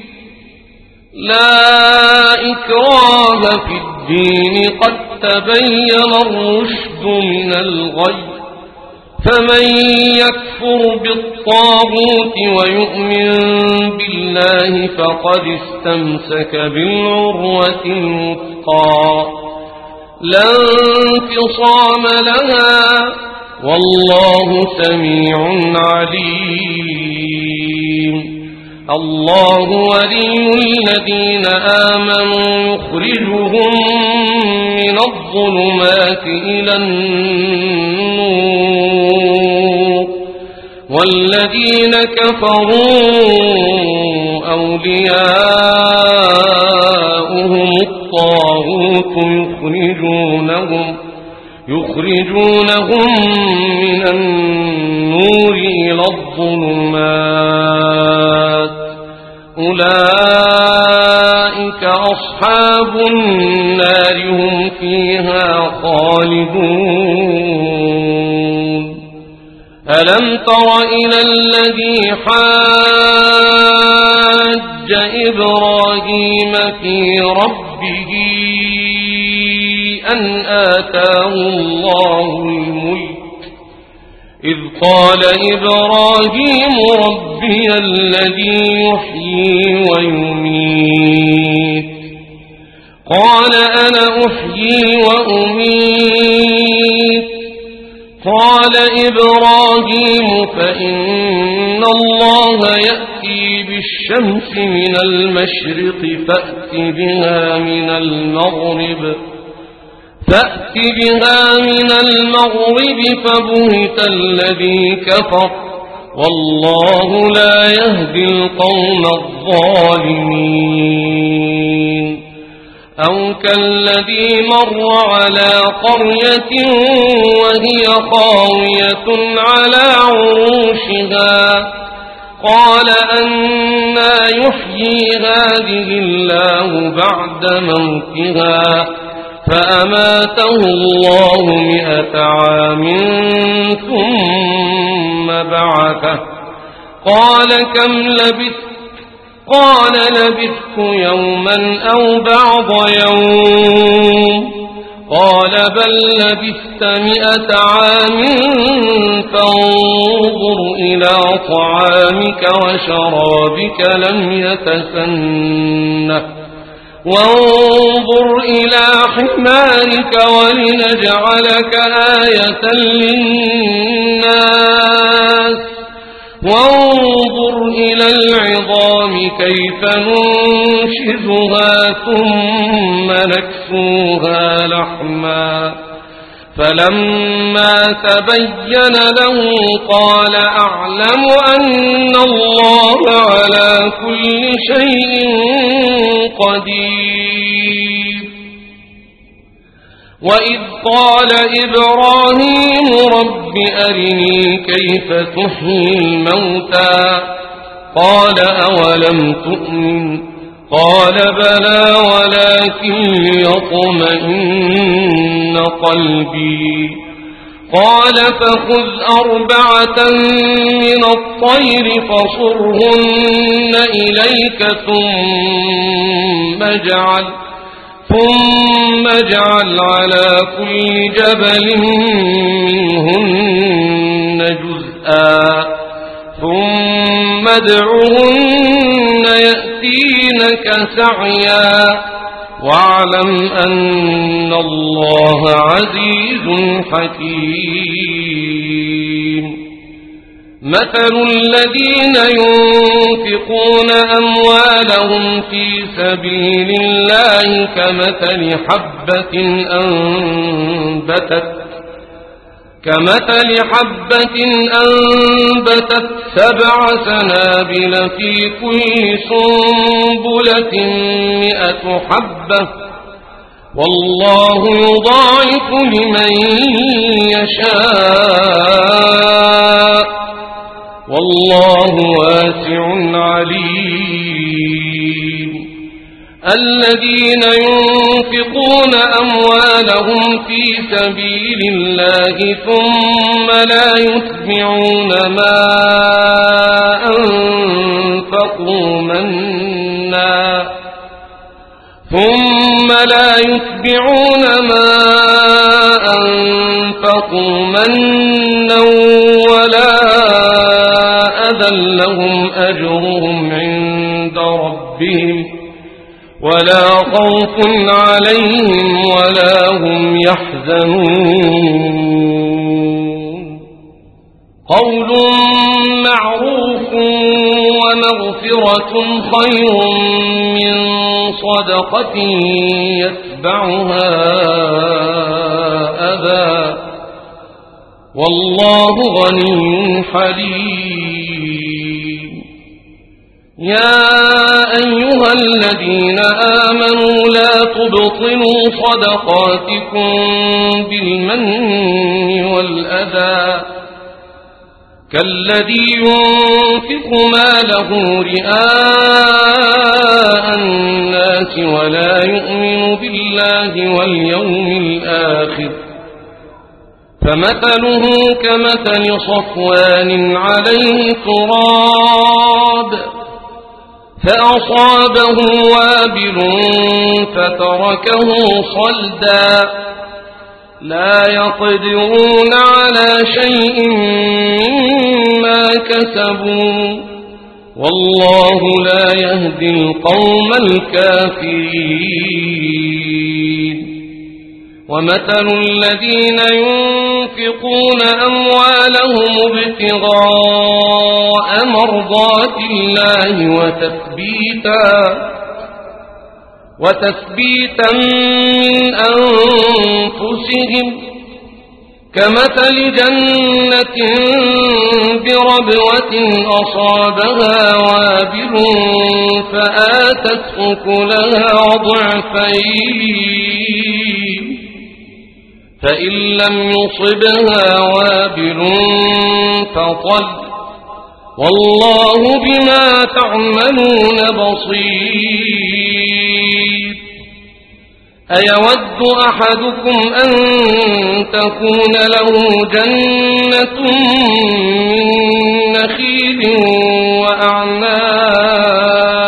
لا إكراه في الدين قد تبين الرشد من الغي فمن يكفر بالطاغوت ويؤمن بالله فقد استمسك بالعروة الوثقى لا انفصام لها والله سميع عليم. الله ولي الذين آمنوا يخرجهم من الظلمات إلى النور والذين كفروا أولياؤهم الطاغوت يخرجونهم من النور إلى الظلمات أولئك أصحاب النار هم فيها خالدون. ألم تر إلى الذي حاج إبراهيم في ربه أن آتاه الله الملك إذ قال إبراهيم ربي الذي يحيي ويميت قال أنا أحيي وأميت قال إبراهيم فإن الله يأتي بالشمس من المشرق فأت بها من المغرب فبهت الذي كفر والله لا يهدي القوم الظالمين. أو كالذي مر على قرية وهي خاوية على عروشها قال أنى يحيي هذه الله بعد موتها فأماته الله 100 عام ثم بعثه قال كم لبثت قال لبثت يوما أو بعض يوم قال بل لبثت 100 عام فانظر إلى طعامك وشرابك لم يتسنه وانظر إلى حمارك ولنجعلك آية للناس وانظر إلى العظام كيف ننشزها ثم نكسوها لحما فلما تبين له قال أعلم أن الله على كل شيء قدير وإذ قال إبراهيم رب أرني كيف تحيي الموتى قال أولم تؤمن قال بلى ولكن ليطمئن قلبي قال فخذ 4 من الطير فصرهن إليك ثم اجعل على كل جبل منهن جزءا ثم ادعهن يأتينك سعيا واعلم أن الله عزيز حكيم مثل الذين ينفقون أموالهم في سبيل الله كمثل حبة أنبتت 7 سنابل في كل سنبلة 100 حبة والله يضاعف لمن يشاء والله واسع عليم الذين ينفقون أموالهم في سبيل الله ثم لا يتبعون ما أنفقوا منا ولا أذى لهم أجرهم عند ربهم ولا خوف عليهم ولا هم يحزنون قول معروف ومغفرة خير من صدقة يتبعها أذى والله غني حليم يا أيها الذين آمنوا لا تبطلوا صدقاتكم بالمن والأذى كالذي ينفق ماله رئاء الناس ولا يؤمن بالله واليوم الآخر فمثله كمثل صفوان عليه تراب فأصابه وابل فتركه صلدا لا يقدرون على شيء مما كسبوا والله لا يهدي القوم الكافرين ومثل الذين ينفقون أموالهم ابتغاء مرضات الله وتثبيتا من أنفسهم كمثل جنة بربوة أصابها وابل فآتت أكلها ضعفين فإن لم يصبها وابل فطل والله بما تعملون بصير أيود أحدكم أن تكون له جنة من نخيل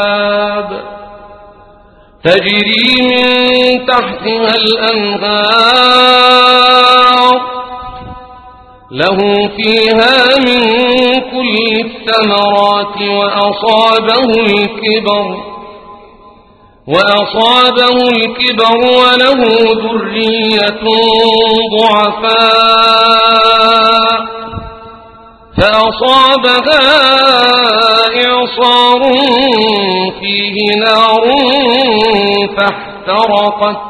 وأعناب تجري من تحتها الأنهار له فيها من كل الثمرات وأصابه الكبر وله ذرية ضعفاء فأصابها إعصار فيه نار فاحترقت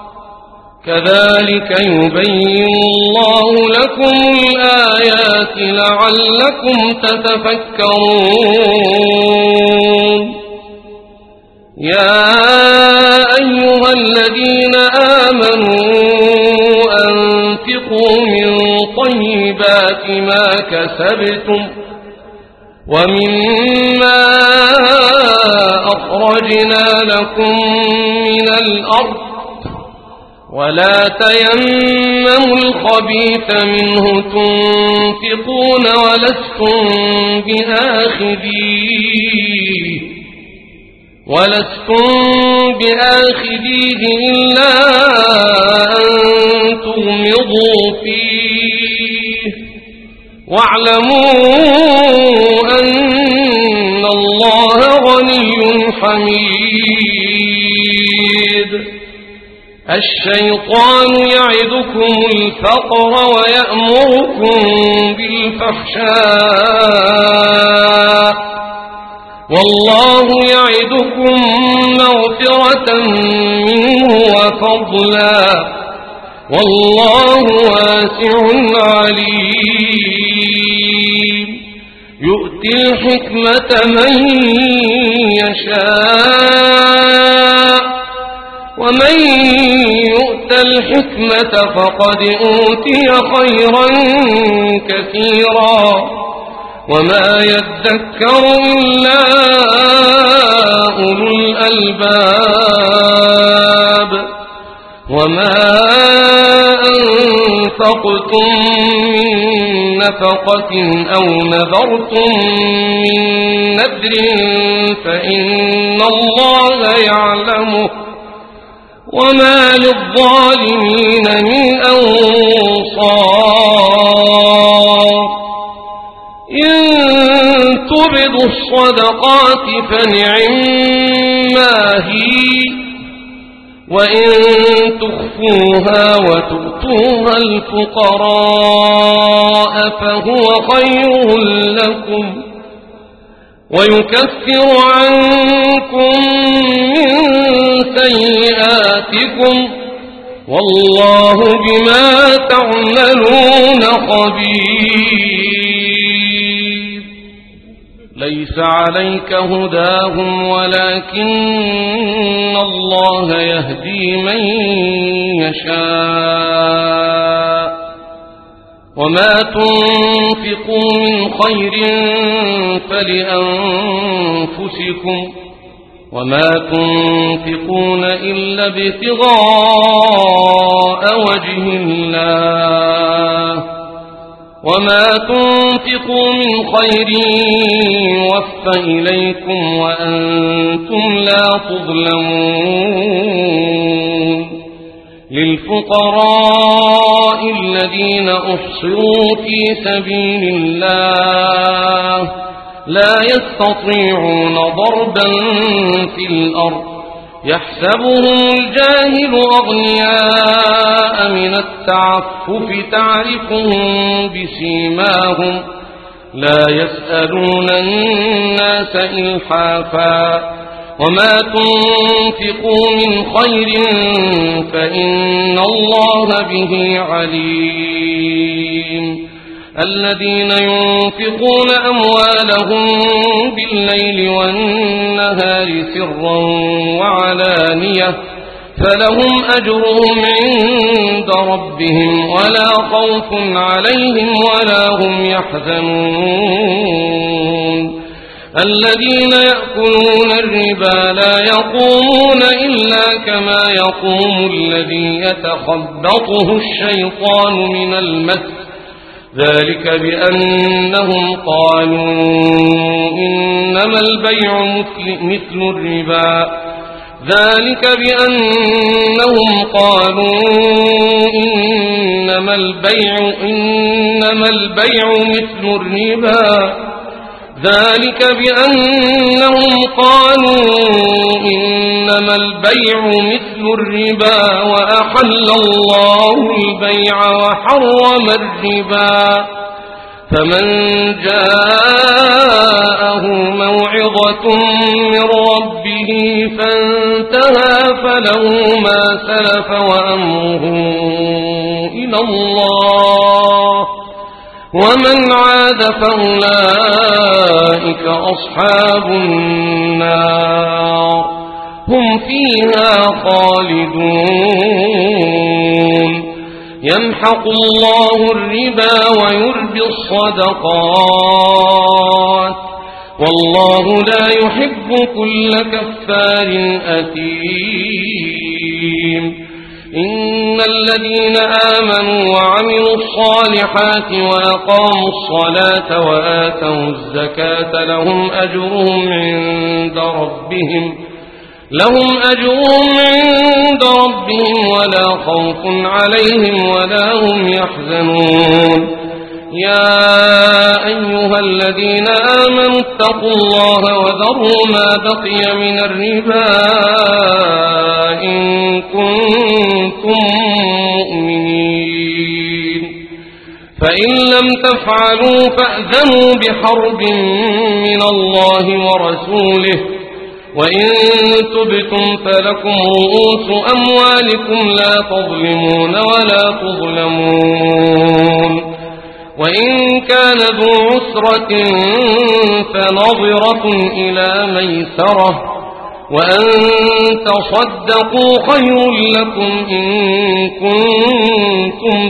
كذلك يبين الله لكم الآيات لعلكم تتفكرون يا أيها الذين آمنوا أنفقوا من طيبات ما كسبتم ومما أخرجنا لكم من الأرض ولا تيمموا الخبيث منه تنفقون ولستم بآخذيه إلا أن تغمضوا فيه واعلموا أن الله غني حميد الشيطان يعدكم الفقر ويأمركم بالفحشاء والله يعدكم مغفرة منه وفضلا والله واسع عليم يؤتي الحكمة من يشاء ومن يؤت الحكمة فقد أوتي خيرا كثيرا وما يذكر إلا أولو الألباب وما أنفقتم من نفقة أو نذرتم من نذر فإن الله يعلمه وما للظالمين من أنصار إن تبدوا الصدقات فنعما هي وإن تخفوها وتؤتوها الفقراء فهو خير لكم ويكفر عنكم من سيئاتكم والله بما تعملون خبير ليس عليك هداهم ولكن الله يهدي من يشاء وما تنفقوا من خير فلأنفسكم وما تنفقون إلا ابتغاء وجه الله وما تنفقوا من خير يوفى إليكم وأنتم لا تظلمون للفقراء الذين أحصروا في سبيل الله لا يستطيعون ضربا في الأرض يحسبهم الجاهل أغنياء من التعفف تعرفهم بسيماهم لا يسألون الناس إلحافا وما تنفقوا من خير فإن الله به عليم الذين ينفقون أموالهم بالليل والنهار سرا وعلانية فلهم أجرهم عند ربهم ولا خوف عليهم ولا هم يحزنون الذين يأكلون الربا لا يقومون إلا كما يقوم الذي يتخبطه الشيطان من المس ذلك بأنهم قالوا إنما البيع مثل الربا ذلك بأنهم قالوا إنما إنما البيع مثل الربا ذلك بأنهم قالوا إنما البيع مثل الربا وأحل الله البيع وحرم الربا فمن جاءه موعظة من ربه فانتهى فله ما سلف وأمره إلى الله ومن عاد فأولئك أصحاب النار هم فيها خالدون يمحق الله الربا ويربي الصدقات والله لا يحب كل كفار أثيم إن الذين آمنوا وعملوا الصالحات وأقاموا الصلاة وآتوا الزكاة لهم أجرهم عند ربهم ولا خوف عليهم ولا هم يحزنون يا أيها الذين آمنوا اتقوا الله وذروا ما بقي من الربا إن كنتم مؤمنين فإن لم تفعلوا فأذنوا بحرب من الله ورسوله وإن تبتم فلكم رؤوس أموالكم لا تظلمون ولا تظلمون وإن كان ذو عسرة فنظرة إلى ميسرة وأن تصدقوا خير لكم إن كنتم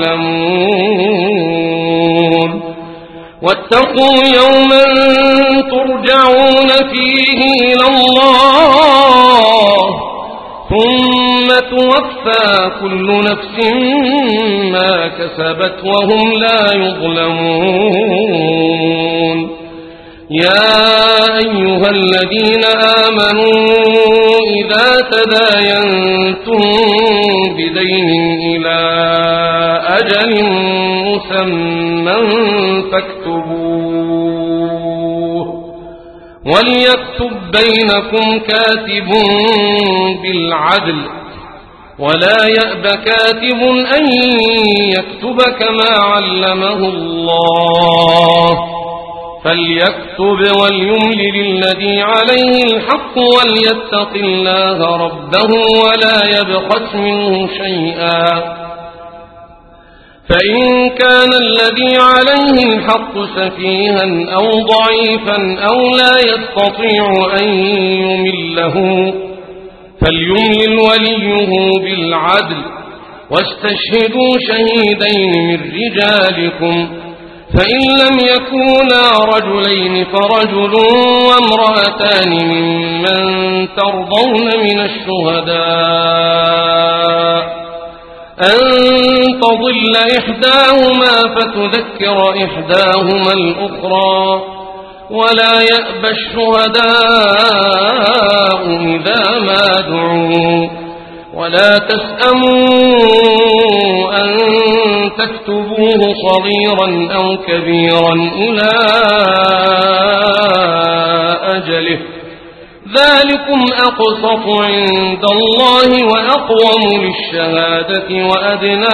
تعلمون واتقوا يوما ترجعون فيه إلى الله ثم توفى كل نفس ما كسبت وهم لا يظلمون يا أيها الذين آمنوا إذا تداينتم بدين إلى أجل مسمى فاكتبوه وليكتب بينكم كاتب بالعدل ولا يأب كاتب أن يكتب كما علمه الله فليكتب وليملل الذي عليه الحق وليتق الله ربه ولا يبخس منه شيئا فإن كان الذي عليه الحق سفيها أو ضعيفا أو لا يستطيع أن يمله فليملل وليه بالعدل واستشهدوا شهيدين من رجالكم فإن لم يكونا رجلين فرجل وامرأتان ممن ترضون من الشهداء أن تضل إحداهما فتذكر إحداهما الأخرى ولا يأبى الشهداء إذا ما دعوا ولا تسأموا أن تكتبوه صغيرا أو كبيرا إلى أجله ذلكم أقسط عند الله وأقوم للشهادة وأدنى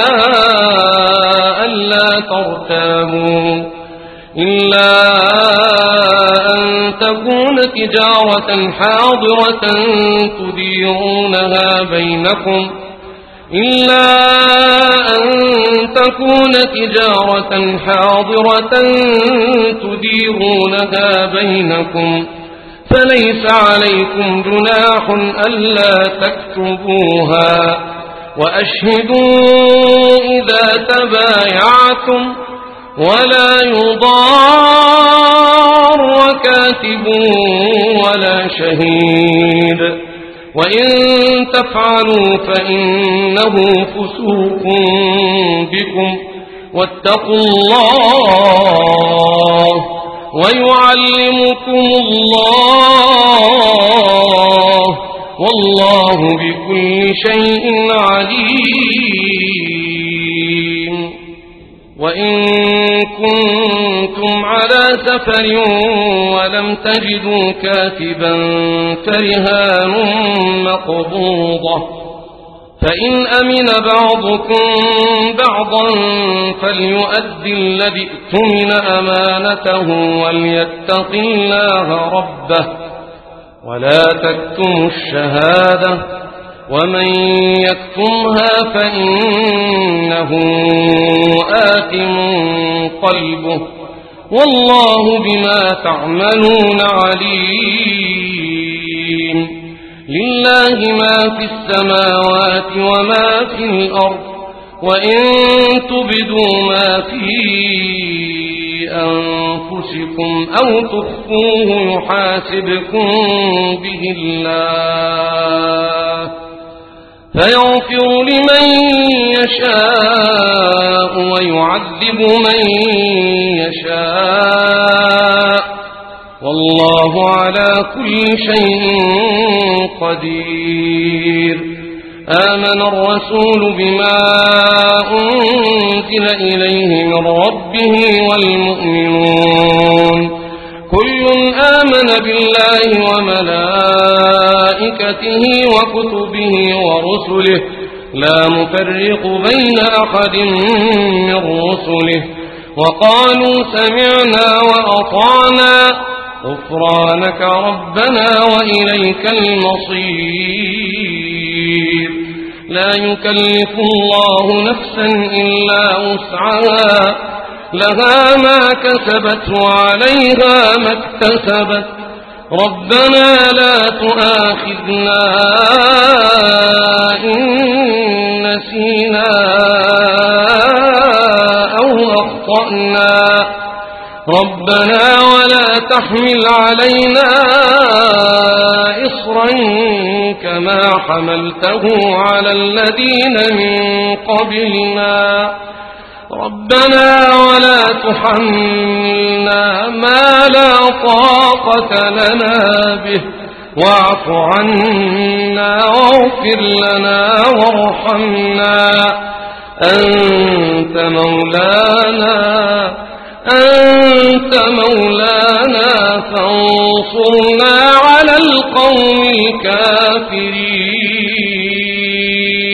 ألا ترتابوا إلا أن تكون تجارة حاضرة تديرونها بينكم فليس عليكم جناح ألا تكتبوها وأشهدوا إذا تبايعتم ولا يضار كاتب ولا شهيد وإن تفعلوا فإنه فسوق بكم واتقوا الله ويعلمكم الله والله بكل شيء عليم وإن كنتم على سفر ولم تجدوا كاتبا فرهان مقبوضة فإن أمن بعضكم بعضا فليؤد الذي اؤتمن أمانته وليتق الله ربه ولا تكتموا الشهادة ومن يكتمها فإنه آثم قلبه والله بما تعملون عليم لله ما في السماوات وما في الأرض وإن تبدوا ما في أنفسكم أو تخفوه يحاسبكم به الله فيغفر لمن يشاء ويعذب من يشاء والله على كل شيء قدير آمن الرسول بما أنزل إليه من ربه والمؤمنون كل آمن بالله وملائكته وكتبه ورسله لا نفرق بين أحد من رسله وقالوا سمعنا وأطعنا غفرانك ربنا وإليك المصير لا يكلف الله نفسا إلا وسعها لها ما كسبت وعليها ما اكتسبت ربنا لا تؤاخذنا إن نسينا أو أخطأنا ربنا ولا تحمل علينا إصرا كما حملته على الذين من قبلنا ربنا ولا تحملنا ما لا طاقة لنا به واعف عنا واغفر لنا وارحمنا أنت مولانا فانصرنا على القوم الكافرين